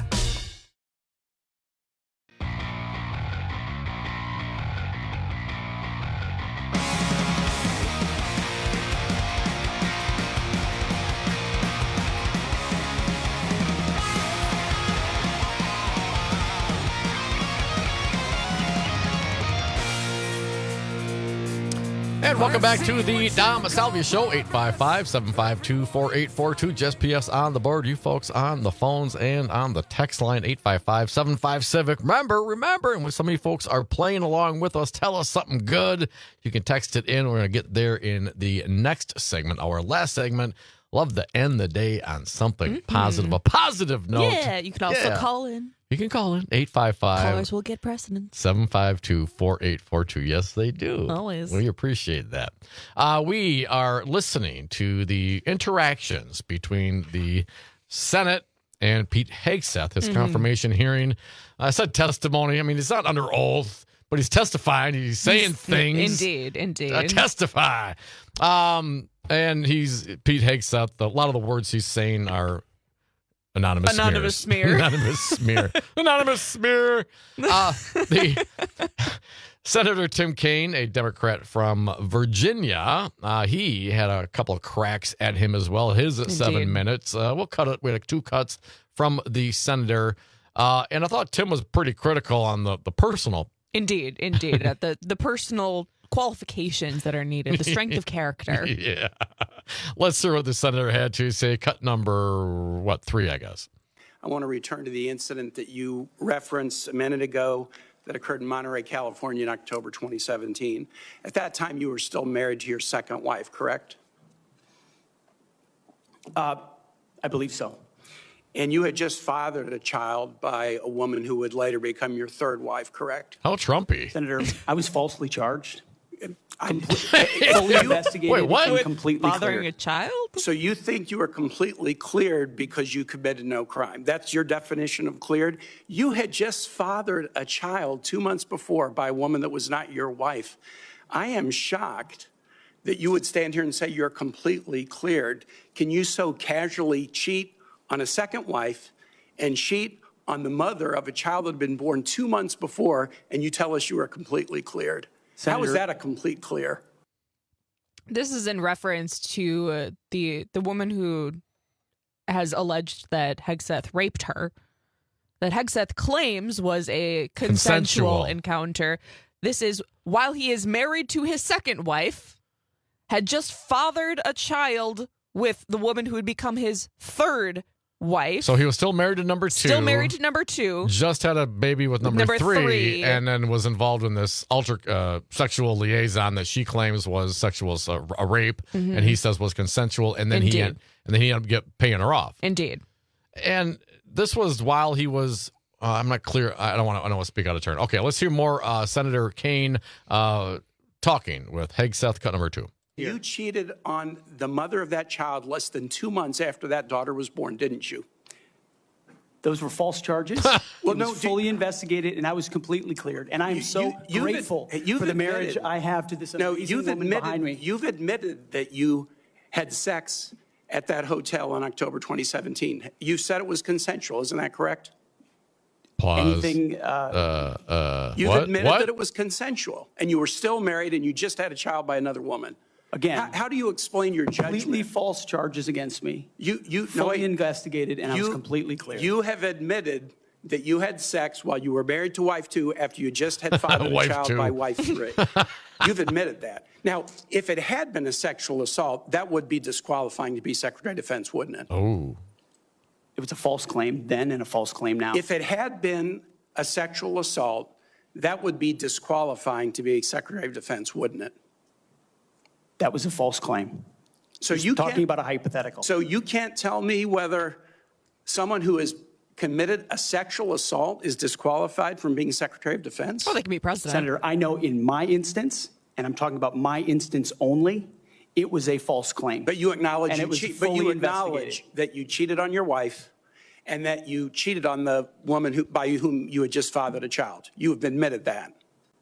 And welcome back to the Dom Salvia Show, eight five five, seven five two, four eight four two. Just P S on the board. You folks on the phones and on the text line, eight five five, seven five Civic. Remember, remember, and when some of you folks are playing along with us, tell us something good. You can text it in. We're going to get there in the next segment, our last segment. Love to end the day on something mm-hmm. positive, a positive note. Yeah, you can also yeah. call in. You can call in, eight five five. Callers will get precedence. seven five two, four eight four two. Yes, they do. Always. We appreciate that. Uh, we are listening to the interactions between the Senate and Pete Hegseth, his mm-hmm. confirmation hearing. I said testimony. I mean, he's not under oath, but he's testifying. He's saying things. Indeed, indeed. Uh, testify. Um, and he's, Pete Hegseth, a lot of the words he's saying are Anonymous, Anonymous smears. smear. Anonymous smear. Anonymous smear. Uh, the Senator Tim Kaine, a Democrat from Virginia, uh, he had a couple of cracks at him as well. His Indeed. seven minutes. Uh, we'll cut it. We had two cuts from the senator. Uh, and I thought Tim was pretty critical on the, the personal. Indeed, indeed. At the, the personal qualifications that are needed, the strength of character. Yeah. Let's hear what the senator had to say. Cut number, what, three, I guess. I want to return to the incident that you referenced a minute ago that occurred in Monterey, California in October twenty seventeen. At that time, you were still married to your second wife, correct? Uh, I believe so. And you had just fathered a child by a woman who would later become your third wife, correct? How Trumpy. Senator, I was falsely charged. I'm fully investigated. Wait, what? And completely Bothering cleared. a child? So you think you were completely cleared because you committed no crime. That's your definition of cleared? You had just fathered a child two months before by a woman that was not your wife. I am shocked that you would stand here and say you're completely cleared. Can you so casually cheat on a second wife and cheat on the mother of a child that had been born two months before, and you tell us you are completely cleared? Senator, how is that a complete clear? This is in reference to uh, the the woman who has alleged that Hegseth raped her. That Hegseth claims was a consensual, consensual encounter. This is while he is married to his second wife, had just fathered a child with the woman who would become his third wife. So he was still married to number two. Still married to number two. Just had a baby with number, number three, three, and then was involved in this ultra uh, sexual liaison that she claims was sexual, uh, a rape, mm-hmm. and he says was consensual. And then Indeed. he had, and then he ended up get, paying her off. Indeed. And this was while he was. Uh, I'm not clear. I don't want to. I don't want to speak out of turn. Okay, let's hear more. Uh, Senator Kaine uh, talking with Hegseth, cut number two. You cheated on the mother of that child less than two months after that daughter was born, didn't you? Those were false charges. well, it no, was fully investigated, and I was completely cleared. And I am you, so you, grateful you've, you've for the admitted, marriage I have to this no, amazing you've woman admitted, behind me. You've admitted that you had sex at that hotel in October twenty seventeen. You said it was consensual. Isn't that correct? Pause. Anything? Uh, uh, uh, you've what? admitted what? that it was consensual, and you were still married, and you just had a child by another woman. Again, how, how do you explain your judgment? Completely false charges against me. You, you fully no, investigated, and you, I was completely clear. You have admitted that you had sex while you were married to wife two after you just had fathered a child two. by wife three. You've admitted that. Now, if it had been a sexual assault, that would be disqualifying to be Secretary of Defense, wouldn't it? Oh. It was a false claim then and a false claim now. If it had been a sexual assault, that would be disqualifying to be Secretary of Defense, wouldn't it? That was a false claim. So Just you talking about a hypothetical. So you can't tell me whether someone who has committed a sexual assault is disqualified from being Secretary of Defense? Well, they can be president. Senator, I know in my instance, and I'm talking about my instance only, it was a false claim. But you acknowledge, and you it was cheat, fully but you acknowledge that you cheated on your wife and that you cheated on the woman who, by whom you had just fathered a child. You have admitted that.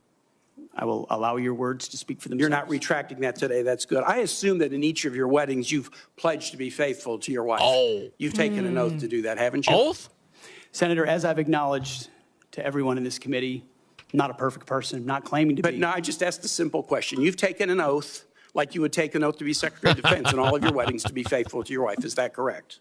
I will allow your words to speak for themselves. You're not retracting that today. That's good. I assume that in each of your weddings, you've pledged to be faithful to your wife. Oh. You've taken mm. an oath to do that, haven't you? Oath? Senator, as I've acknowledged to everyone in this committee, I'm not a perfect person, not claiming to but be. But no, I just asked a simple question. You've taken an oath like you would take an oath to be Secretary of Defense in all of your weddings to be faithful to your wife. Is that correct?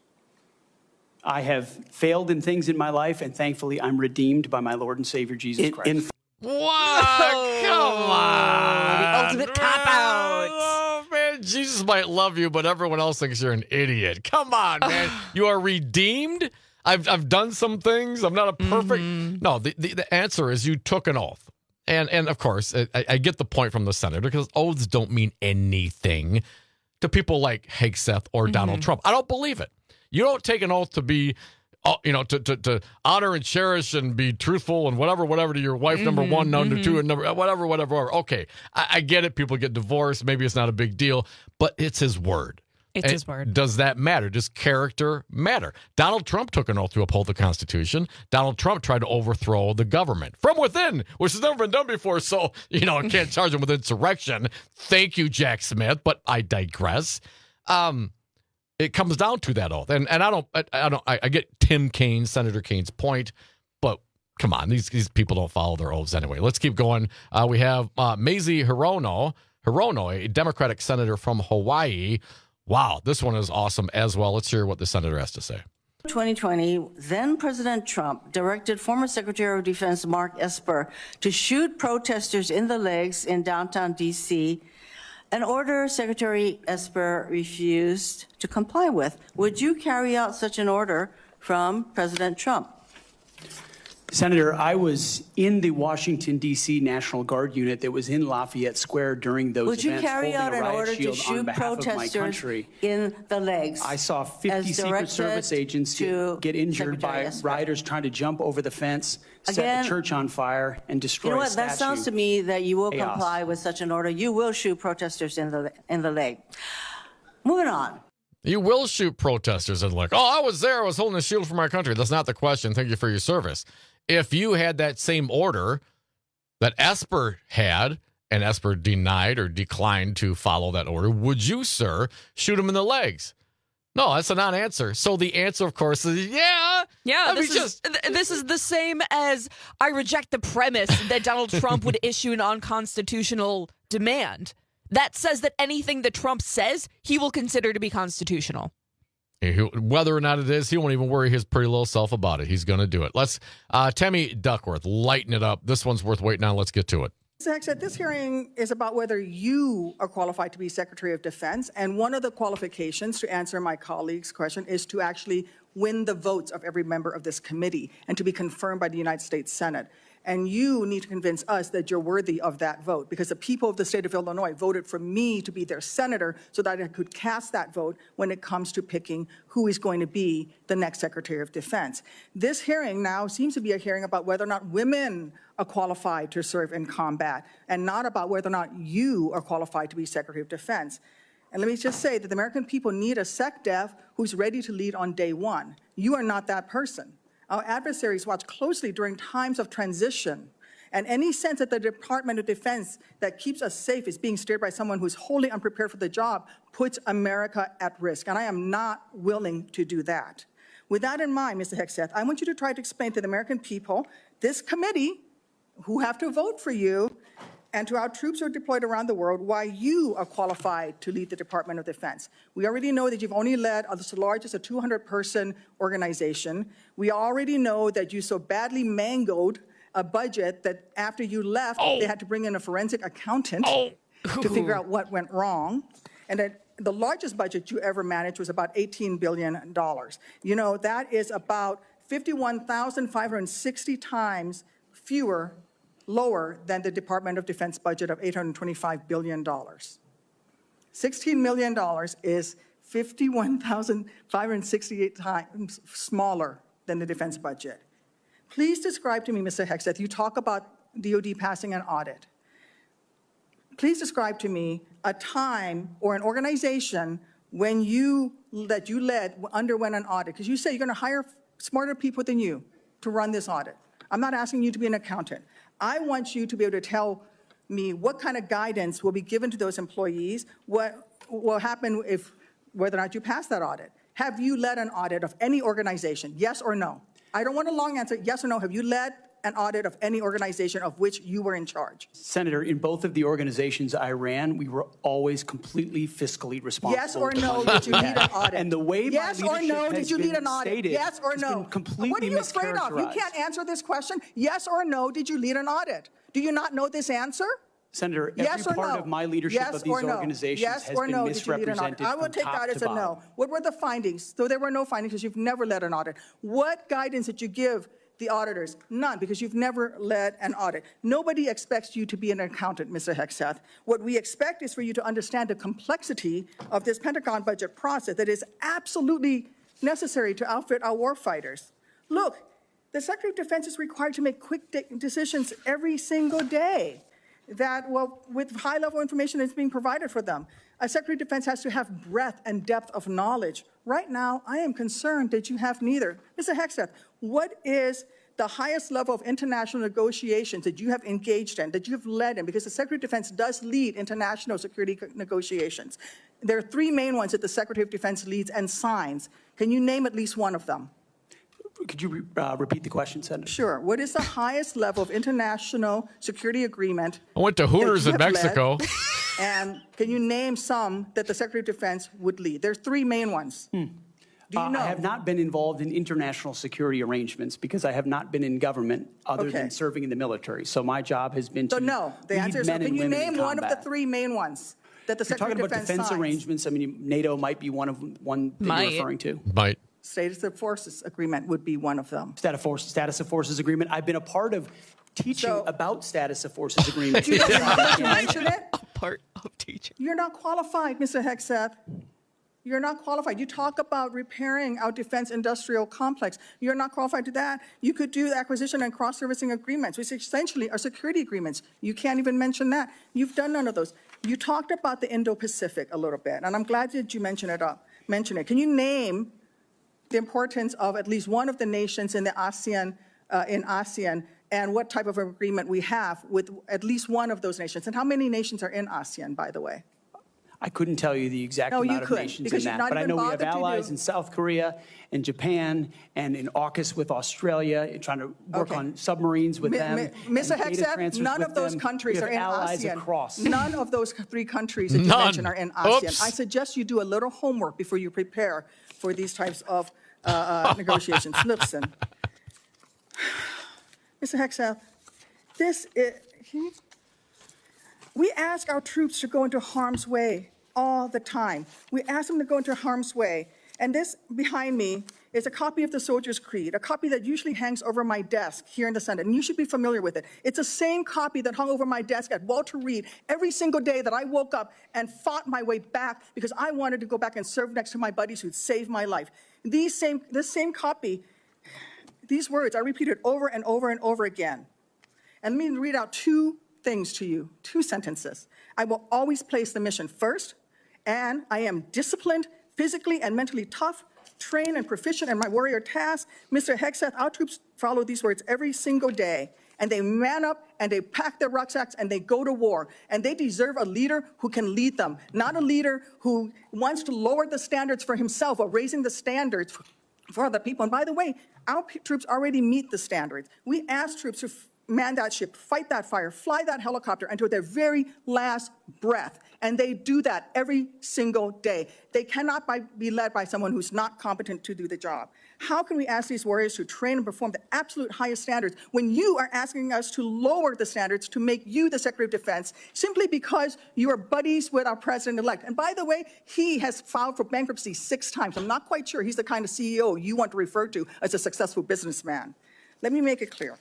I have failed in things in my life, and thankfully I'm redeemed by my Lord and Savior, Jesus in, Christ. In What? Come on. The ultimate the cop out. Oh, man, Jesus might love you, but everyone else thinks you're an idiot. Come on, man. You are redeemed. I've I've done some things. I'm not a perfect. Mm-hmm. No, the, the, the answer is you took an oath. And, and of course, I, I get the point from the senator because oaths don't mean anything to people like Hegseth or mm-hmm. Donald Trump. I don't believe it. You don't take an oath to be, you know, to to, to honor and cherish and be truthful and whatever, whatever to your wife, mm-hmm. number one, number mm-hmm. two, and number whatever, whatever, whatever. Okay, I, I get it. People get divorced. Maybe it's not a big deal, but it's his word. It's and his word. Does that matter? Does character matter? Donald Trump took an oath to uphold the Constitution. Donald Trump tried to overthrow the government from within, which has never been done before. So, you know, I can't charge him with insurrection. Thank you, Jack Smith, but I digress. Um, it comes down to that oath. And and I don't, I, I don't, I, I get Tim Kaine, Senator Kaine's point, but come on, these, these people don't follow their oaths anyway. Let's keep going. Uh, we have uh, Mazie Hirono, Hirono, a Democratic senator from Hawaii. Wow, this one is awesome as well. Let's hear what the senator has to say. twenty twenty, then President Trump directed former Secretary of Defense Mark Esper to shoot protesters in the legs in downtown D C, an order Secretary Esper refused to comply with. Would you carry out such an order from President Trump? Senator, I was in the Washington, D C National Guard unit that was in Lafayette Square during those Would events. you carry out an order to on shoot protesters in the legs? I saw fifty Secret Service agents get injured Secretary by Esper. rioters trying to jump over the fence, set Again, the church on fire, and destroy You know a what? statue. That sounds to me that you will Chaos. comply with such an order. You will shoot protesters in the in the leg. Moving on. You will shoot protesters and like, oh, I was there. I was holding a shield for my country. That's not the question. Thank you for your service. If you had that same order that Esper had, and Esper denied or declined to follow that order, would you, sir, shoot him in the legs? No, that's a non-answer. So the answer, of course, is yeah. Yeah, this is, just... th- this is the same as I reject the premise that Donald Trump would issue an unconstitutional demand. That says that anything that Trump says, he will consider to be constitutional. Whether or not it is, he won't even worry his pretty little self about it. He's going to do it. Let's, uh, Tammy Duckworth, lighten it up. This one's worth waiting on. Let's get to it. Mister Hegseth, this hearing is about whether you are qualified to be Secretary of Defense. And one of the qualifications, to answer my colleague's question, is to actually win the votes of every member of this committee and to be confirmed by the United States Senate. And you need to convince us that you're worthy of that vote, because the people of the state of Illinois voted for me to be their senator so that I could cast that vote when it comes to picking who is going to be the next Secretary of Defense. This hearing now seems to be a hearing about whether or not women are qualified to serve in combat, and not about whether or not you are qualified to be Secretary of Defense. And let me just say that the American people need a SecDef who's ready to lead on day one. You are not that person. Our adversaries watch closely during times of transition, and any sense that the Department of Defense that keeps us safe is being steered by someone who's wholly unprepared for the job puts America at risk, and I am not willing to do that. With that in mind, Mister Hegseth, I want you to try to explain to the American people, this committee, who have to vote for you, and to our troops who are deployed around the world, why you are qualified to lead the Department of Defense. We already know that you've only led the largest, a two hundred person organization. We already know that you so badly mangled a budget that after you left, oh. they had to bring in a forensic accountant oh. to figure out what went wrong. And that the largest budget you ever managed was about eighteen billion dollars. You know, that is about fifty-one thousand five hundred sixty times fewer lower than the Department of Defense budget of eight hundred twenty-five billion dollars. sixteen million dollars is fifty-one thousand five hundred sixty-eight times smaller than the defense budget. Please describe to me, Mister Hegseth, you talk about D O D passing an audit. Please describe to me a time or an organization when you, that you led underwent an audit, because you say you're going to hire smarter people than you to run this audit. I'm not asking you to be an accountant. I want you to be able to tell me what kind of guidance will be given to those employees, what will happen if, whether or not you pass that audit. Have you led an audit of any organization, yes or no? I don't want a long answer, yes or no. Have you led an audit of any organization of which you were in charge? Senator, in both of the organizations I ran, we were always completely fiscally responsible. Yes or no, did you lead an audit? And the way yes my or no, has did you lead an audit? Stated, yes or no? Completely what are you afraid of? You can't answer this question. Yes or no, did you lead an audit? Do you not know this answer? Senator, every Yes or part no? of my leadership Yes of these or no? organizations Yes has or been no? Did you lead an audit? misrepresented I will from take top that as to a no. bottom. What were the findings? So there were no findings because you've never led an audit. What guidance did you give the auditors? None, because you've never led an audit. Nobody expects you to be an accountant, Mister Hexeth. What we expect is for you to understand the complexity of this Pentagon budget process that is absolutely necessary to outfit our warfighters. Look, the Secretary of Defense is required to make quick de- decisions every single day that, well, with high-level information that's being provided for them. A Secretary of Defense has to have breadth and depth of knowledge. Right now, I am concerned that you have neither. Mister Hexeth, what is the highest level of international negotiations that you have engaged in, that you have led in? Because the Secretary of Defense does lead international security negotiations. There are three main ones that the Secretary of Defense leads and signs. Can you name at least one of them? Could you uh, repeat the question, Senator? Sure. What is the highest level of international security agreement? I went to Hooters in Mexico. Led, and can you name some that the Secretary of Defense would lead? There's three main ones. Hmm. Do you uh, know? I have not been involved in international security arrangements because I have not been in government other Okay. than serving in the military. So my job has been to So no, the lead answer is no. men Can and you women name in one of the combat. three main ones that the If you're Secretary talking of about Defense defense signs? arrangements, I mean, NATO might be one of one that Might. you're referring to. Might. Status of Forces Agreement would be one of them. Status of, Force, status of Forces Agreement. I've been a part of teaching So- about Status of Forces Agreements. You don't have to mention it? Part of teaching. You're not qualified, Mister Hexeth. You're not qualified. You talk about repairing our defense industrial complex. You're not qualified to that. You could do the acquisition and cross-servicing agreements, which essentially are security agreements. You can't even mention that. You've done none of those. You talked about the Indo-Pacific a little bit, and I'm glad that you mentioned it up. Mention it. Can you name the importance of at least one of the nations in the ASEAN, uh, in ASEAN, and what type of agreement we have with at least one of those nations? And how many nations are in ASEAN, by the way? I couldn't tell you the exact No, you amount of couldn't, nations because in you've that, not but I even know we have bothered to allies do- in South Korea and Japan and in AUKUS with Australia, trying to work Okay. on submarines with Mi- them. mi- Mister and data Hexeth, transfers none with of those them. countries We are have in allies ASEAN. across. None of those three countries that you None. mentioned are in ASEAN. Oops. I suggest you do a little homework before you prepare for these types of uh, uh, negotiations. Listen, Mister Hexeth, this is, we ask our troops to go into harm's way all the time. We ask them to go into harm's way. And this behind me is a copy of the Soldier's Creed, a copy that usually hangs over my desk here in the Senate, and you should be familiar with it. It's the same copy that hung over my desk at Walter Reed every single day that I woke up and fought my way back because I wanted to go back and serve next to my buddies who'd saved my life. These same, this same copy, these words are repeated over and over and over again. And let me read out two things to you, two sentences. I will always place the mission first, and I am disciplined, physically and mentally tough, trained and proficient in my warrior task. Mister Hexeth, our troops follow these words every single day, and they man up and they pack their rucksacks and they go to war. And they deserve a leader who can lead them, not a leader who wants to lower the standards for himself or raising the standards for, for other people. And by the way, our p- troops already meet the standards. We ask troops to f- man that ship, fight that fire, fly that helicopter until their very last breath. And they do that every single day. They cannot by, be led by someone who's not competent to do the job. How can we ask these warriors to train and perform the absolute highest standards when you are asking us to lower the standards to make you the Secretary of Defense simply because you are buddies with our president-elect? And by the way, he has filed for bankruptcy six times. I'm not quite sure he's the kind of C E O you want to refer to as a successful businessman. Let me make it clear.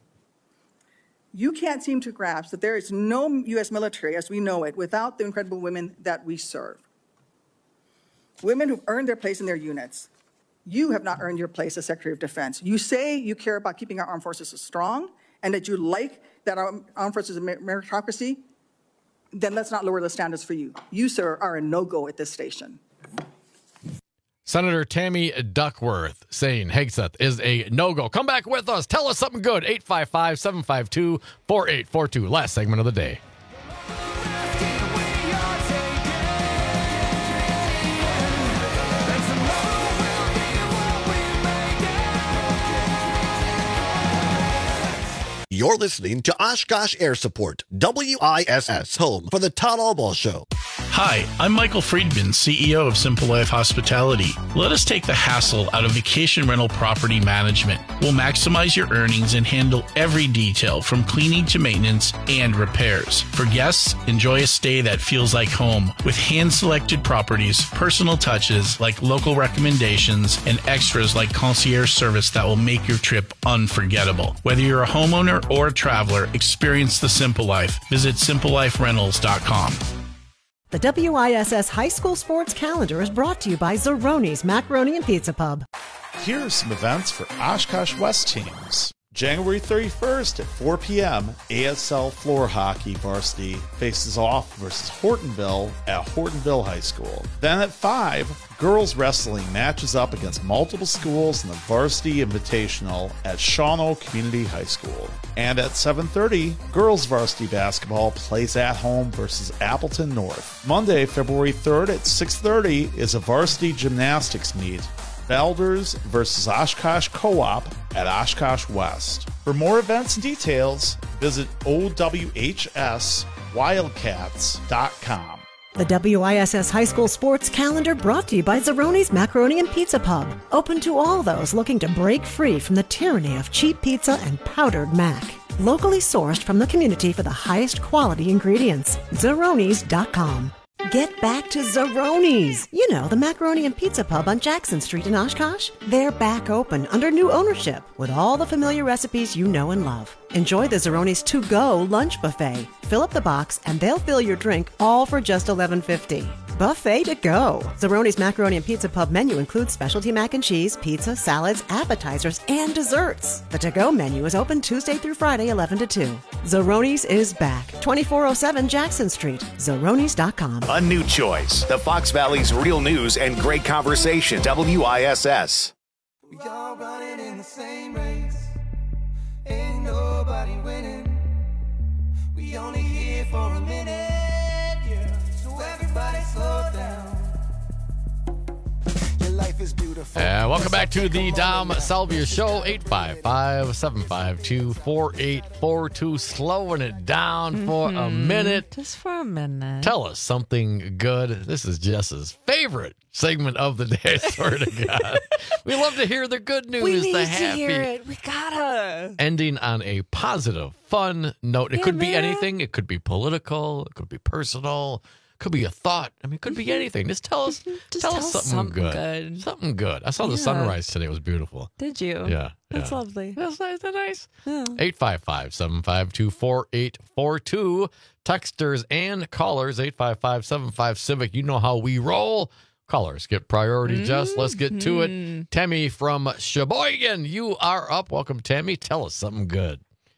You can't seem to grasp that there is no U S military as we know it without the incredible women that we serve. Women who've earned their place in their units. You have not earned your place as Secretary of Defense. You say you care about keeping our armed forces strong and that you like that our armed forces are meritocracy, then let's not lower the standards for you. You, sir, are a no-go at this station. Senator Tammy Duckworth saying Hexeth is a no-go. Come back with us. Tell us something good. eight five five, seven five two, four eight four two. Last segment of the day. You're listening to Oshkosh Air Support, W I S S, home for the Todd Albaugh Show. Hi, I'm Michael Friedman, C E O of Simple Life Hospitality. Let us take the hassle out of vacation rental property management. We'll maximize your earnings and handle every detail from cleaning to maintenance and repairs. For guests, enjoy a stay that feels like home with hand-selected properties, personal touches like local recommendations, and extras like concierge service that will make your trip unforgettable. Whether you're a homeowner or a traveler, experience the Simple Life. Visit simple life rentals dot com. The W I S S High School Sports Calendar is brought to you by Zeroni's Macaroni and Pizza Pub. Here are some events for Oshkosh West teams. January thirty-first at four p.m., A S L Floor Hockey Varsity faces off versus Hortonville at Hortonville High School. Then at five, Girls Wrestling matches up against multiple schools in the Varsity Invitational at Shawano Community High School. And at seven thirty, Girls Varsity Basketball plays at home versus Appleton North. Monday, February third at six thirty is a Varsity Gymnastics meet. Belders versus Oshkosh Co-op at Oshkosh West. For more events and details, visit O W H S wildcats dot com. The W I S S High School Sports Calendar brought to you by Zeroni's Macaroni and Pizza Pub. Open to all those looking to break free from the tyranny of cheap pizza and powdered mac. Locally sourced from the community for the highest quality ingredients. Zeronis dot com. Get back to Zeroni's. You know, the macaroni and pizza pub on Jackson Street in Oshkosh. They're back open under new ownership with all the familiar recipes you know and love. Enjoy the Zeroni's to-go lunch buffet. Fill up the box and they'll fill your drink all for just eleven fifty. Buffet to go. Zeroni's Macaroni and Pizza Pub menu includes specialty mac and cheese, pizza, salads, appetizers, and desserts. The to-go menu is open Tuesday through Friday, eleven to two. Zeroni's is back. twenty-four oh seven Jackson Street. Zeronis dot com. A new choice. The Fox Valley's real news and great conversation. W I S S. We all running in the same race. Ain't nobody winning. We only here for a minute. Yeah. So everybody slow down. Your life is beautiful. And welcome back to the Dom Salvia Show. eight five five, seven five two, four eight four two. Slowing it down mm-hmm. for a minute. Just for a minute. Tell us something good. This is Jess's favorite segment of the day, I swear to God. We love to hear the good news, we need the happy. to hear it. We gotta. Ending on a positive, fun note. It Yeah, could be man. anything. It could be political. It could be personal. Could be a thought. I mean, it could be anything. Just tell us, Just tell, tell us something, something good. good. Something good. I saw the Yeah. sunrise today. It was beautiful. Did you? Yeah. That's yeah. lovely. That's nice. That's nice. Yeah. eight five five, seven five two, four eight four two. Texters and callers, eight five five, seven five Civic. You know how we roll. Callers get priority, mm-hmm. Jess. Let's get to it. Tammy from Sheboygan, you are up. Welcome, Tammy. Tell us something good.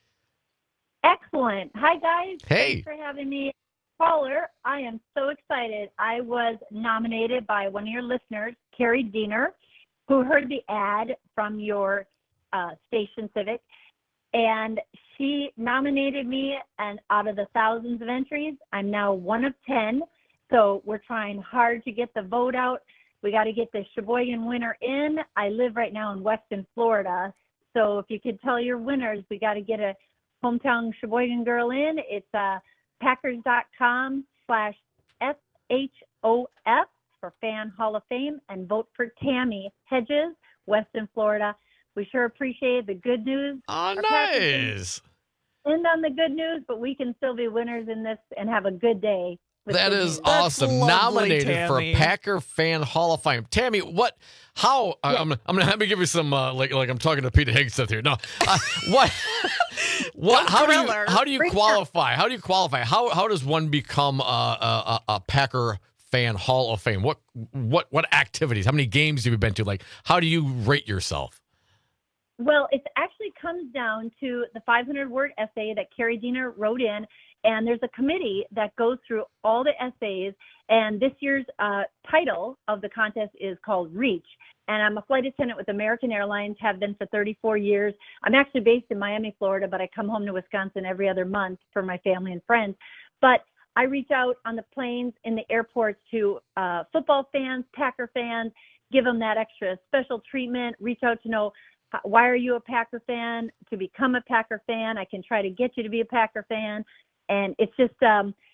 Excellent. Hi, guys. Hey. Thanks for having me. Caller, I am so excited. I was nominated by one of your listeners, Carrie Diener, who heard the ad from your uh, station, Civic, and she nominated me, and out of the thousands of entries, I'm now one of ten, so we're trying hard to get the vote out. We got to get the Sheboygan winner in. I live right now in Weston, Florida, so if you could tell your winners, we got to get a hometown Sheboygan girl in. It's uh, packers.com slash S H O F for Fan Hall of Fame, and vote for Tammy Hedges, Weston, Florida. We sure appreciate the good news. Oh, nice. End on the good news, but we can still be winners in this and have a good day. with That good is news. awesome. lovely, Nominated for a Tammy. Packer Fan Hall of Fame. Tammy, what, how, I'm, I'm going to have me give you some, uh, like, like I'm talking to Peter Higseth here. No, uh, what, what, how do you, thriller. how do you Bring it qualify? How do you qualify? How, how does one become a, a, a, a Packer Fan Hall of Fame? What, what, what activities, how many games have you been to? Like, how do you rate yourself? Well, it actually comes down to the five hundred word essay that Carrie Diener wrote in, and there's a committee that goes through all the essays, and this year's uh, title of the contest is called Reach, and I'm a flight attendant with American Airlines, have been for thirty-four years. I'm actually based in Miami, Florida, but I come home to Wisconsin every other month for my family and friends. But I reach out on the planes, in the airports, to uh, football fans, Packer fans, give them that extra special treatment, reach out to know, why are you a Packer fan? To become a Packer fan, I can try to get you to be a Packer fan. And it's just, um,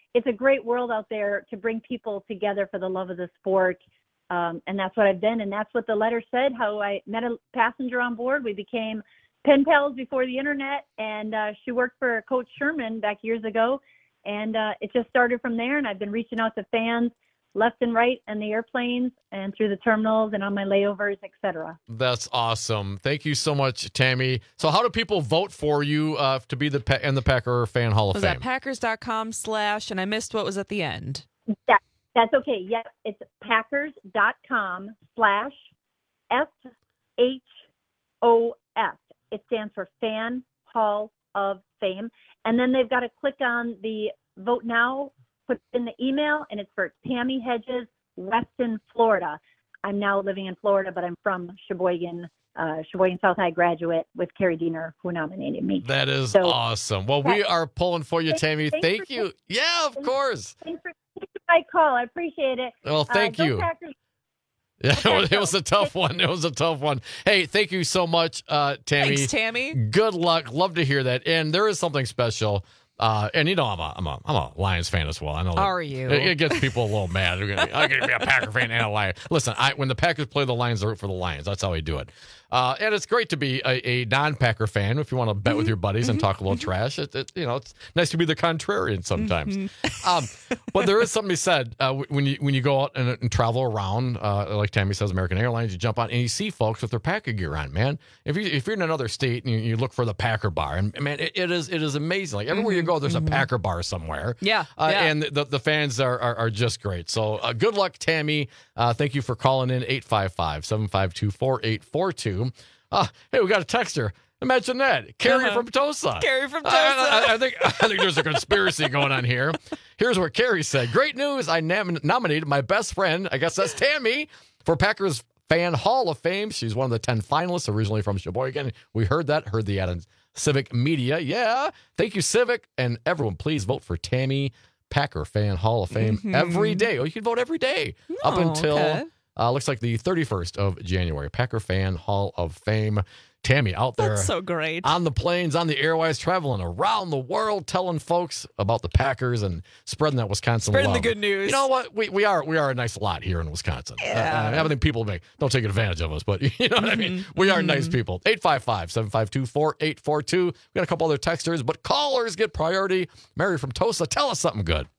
it's a great world out there to bring people together for the love of the sport. Um, and that's what I've been. And that's what the letter said, how I met a passenger on board. We became pen pals before the internet. And uh, she worked for Coach Sherman back years ago. And uh, it just started from there. And I've been reaching out to fans left and right and the airplanes and through the terminals and on my layovers, et cetera. That's awesome. Thank you so much, Tammy. So how do people vote for you uh, to be the pa- in the Packer Fan Hall of Was Fame? that packers.com slash, and I missed what was at the end. That, that's okay. Yep. It's packers.com slash F H O F. It stands for Fan Hall of Fame. And then they've got to click on the Vote Now, put in the email, and it's for Tammy Hedges, Weston, Florida. I'm now living in Florida, but I'm from Sheboygan, uh, Sheboygan South High graduate with Carrie Diener, who nominated me. That is So- awesome. Well, we are pulling for you, Thanks- Tammy. thanks Thank for- you. Yeah, of course. Thanks for taking my call. I appreciate it. Well, thank uh, you. Go Packers. Yeah, it was a tough one. It was a tough one. Hey, thank you so much, uh, Tammy. Thanks, Tammy. Good luck. Love to hear that. And there is something special. Uh, and you know, I'm a, I'm a, I'm a Lions fan as well. I know. that Are you? It, it gets people a little mad. I can be a Packer fan and a Lion. Listen, I, when the Packers play the Lions, I root for the Lions. That's how we do it. Uh, and it's great to be a, a non-Packer fan if you want to bet with your buddies and talk a little trash. It, it, you know, it's nice to be the contrarian sometimes. um, but there is something to be said uh, when you when you go out and, and travel around, uh, like Tammy says, American Airlines. You jump on and you see folks with their Packer gear on. Man, if you if you're in another state and you, you look for the Packer bar, and man, it, it is it is amazing. Like everywhere you go, there's a Packer bar somewhere. Yeah, uh, yeah. and the the fans are are, are just great. So uh, good luck, Tammy. Uh, thank you for calling in eight five five, seven five two, four eight four two. Uh, hey, we got a texter. Imagine that. Carrie Uh-huh. from Tosa. Carrie from Tosa. I, I, I think I think there's a conspiracy going on here. Here's what Carrie said. Great news. I nam- nominated my best friend, I guess that's Tammy, for Packers Fan Hall of Fame. She's one of the ten finalists, originally from Sheboygan. We heard that. Heard the ad on Civic Media. Yeah. Thank you, Civic. And everyone, please vote for Tammy, Packer Fan Hall of Fame Mhm. every day. Oh, you can vote every day up Oh, until... okay. Uh, looks like the thirty-first of January. Packer Fan Hall of Fame. Tammy out there That's so great. on the planes, on the airways, traveling around the world, telling folks about the Packers and spreading that Wisconsin Spreading the love. good news. You know what? We we are we are a nice lot here in Wisconsin. Yeah. Uh, I think people make don't take advantage of us, but you know what I mean. We are nice people. eight five five, seven five two, four eight four two. We got a couple other texters, but callers get priority. Mary from Tosa, tell us something good.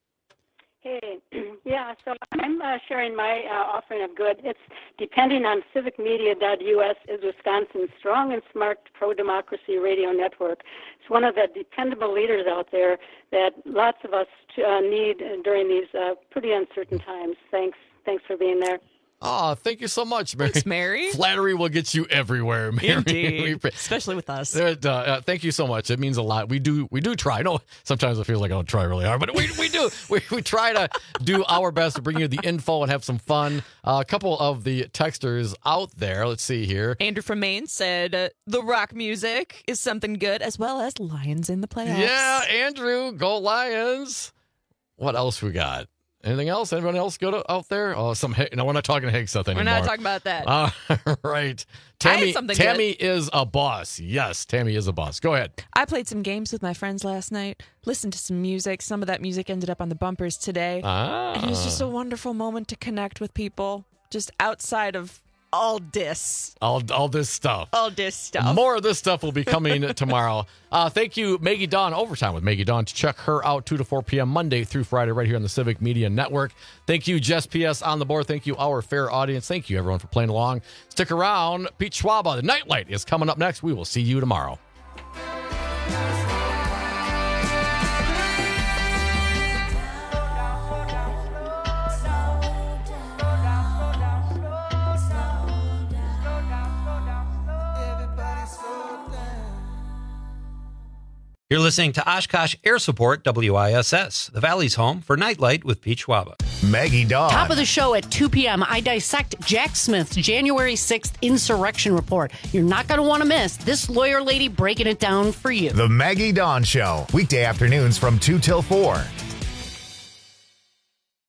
Hey, yeah, so I'm uh, sharing my uh, offering of good. It's depending on civic media dot U S is Wisconsin's strong and smart pro-democracy radio network. It's one of the dependable leaders out there that lots of us uh, need during these uh, pretty uncertain times. Thanks. Thanks for being there. Oh, thank you so much, Mary. Thanks, Mary. Flattery will get you everywhere, Mary. Indeed. We- Especially with us. Uh, uh, thank you so much. It means a lot. We do we do try. I know sometimes I feel like I don't try really hard, but we we do. We, we try to do our best to bring you the info and have some fun. Uh, a couple of the texters out there. Let's see here. Andrew from Maine said uh, the rock music is something good, as well as Lions in the playoffs. Yeah, Andrew, go Lions. What else we got? Anything else? Anyone else good out there? Oh, some. No, we're not talking Higgs stuff anymore. We're not talking about that. All right. I had Tammy, something Tammy is a boss. Yes, Tammy is a boss. Go ahead. I played some games with my friends last night, listened to some music. Some of that music ended up on the bumpers today. Ah. And it was just a wonderful moment to connect with people, just outside of all this. All, all this stuff. All this stuff. More of this stuff will be coming tomorrow. Uh, thank you, Maggie Dawn. Overtime with Maggie Dawn. To check her out two to four p.m. Monday through Friday right here on the Civic Media Network. Thank you, Jess P S on the board. Thank you, our fair audience. Thank you, everyone, for playing along. Stick around. Pete Schwaba, the Nightlight, is coming up next. We will see you tomorrow. You're listening to Oshkosh Air Support W I S S, the Valley's home for Nightlight with Pete Schwaba. Maggie Dawn. Top of the show at two p.m., I dissect Jack Smith's January sixth insurrection report. You're not going to want to miss this lawyer lady breaking it down for you. The Maggie Dawn Show, weekday afternoons from two till four.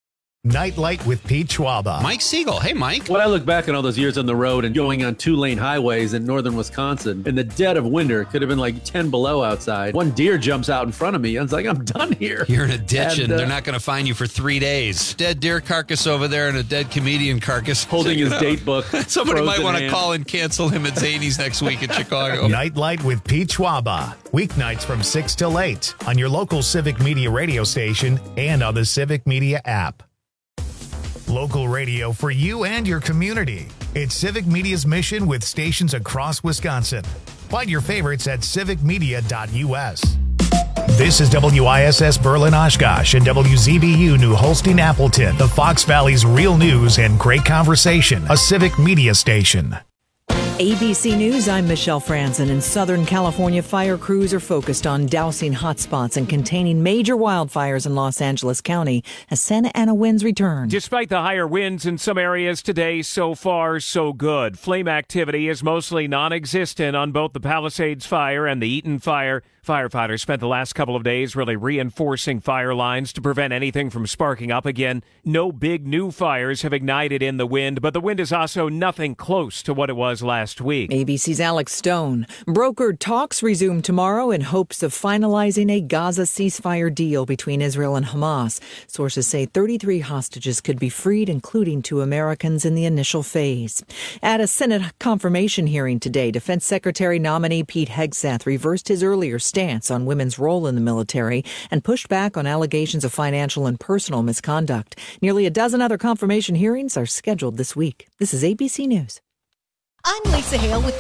Nightlight with Pete Schwaba. Mike Siegel. Hey, Mike. When I look back on all those years on the road and going on two-lane highways in northern Wisconsin, in the dead of winter, it could have been like ten below outside. One deer jumps out in front of me. I was like, I'm done here. You're in a ditch, and, and uh, they're not going to find you for three days. Dead deer carcass over there and a dead comedian carcass. Holding his date book. Somebody might want to call and cancel him at Zany's next week in Chicago. Nightlight with Pete Schwaba. Weeknights from six till eight on your local Civic Media radio station and on the Civic Media app. Local radio for you and your community. It's Civic Media's mission with stations across Wisconsin. Find your favorites at civic media dot u s. This is W I S S Berlin Oshkosh and W Z B U New Holstein Appleton, the Fox Valley's real news and great conversation, a Civic Media station. A B C News, I'm Michelle Franzen. In Southern California, fire crews are focused on dousing hotspots and containing major wildfires in Los Angeles County as Santa Ana winds return. Despite the higher winds in some areas today, so far, so good. Flame activity is mostly non-existent on both the Palisades fire and the Eaton fire. Firefighters spent the last couple of days really reinforcing fire lines to prevent anything from sparking up again. No big new fires have ignited in the wind, but the wind is also nothing close to what it was last week. A B C's Alex Stone. Brokered talks resume tomorrow in hopes of finalizing a Gaza ceasefire deal between Israel and Hamas. Sources say thirty-three hostages could be freed, including two Americans in the initial phase. At a Senate confirmation hearing today, Defense Secretary nominee Pete Hegseth reversed his earlier stance on women's role in the military and pushed back on allegations of financial and personal misconduct. Nearly a dozen other confirmation hearings are scheduled this week. This is A B C News. I'm Lisa Hale with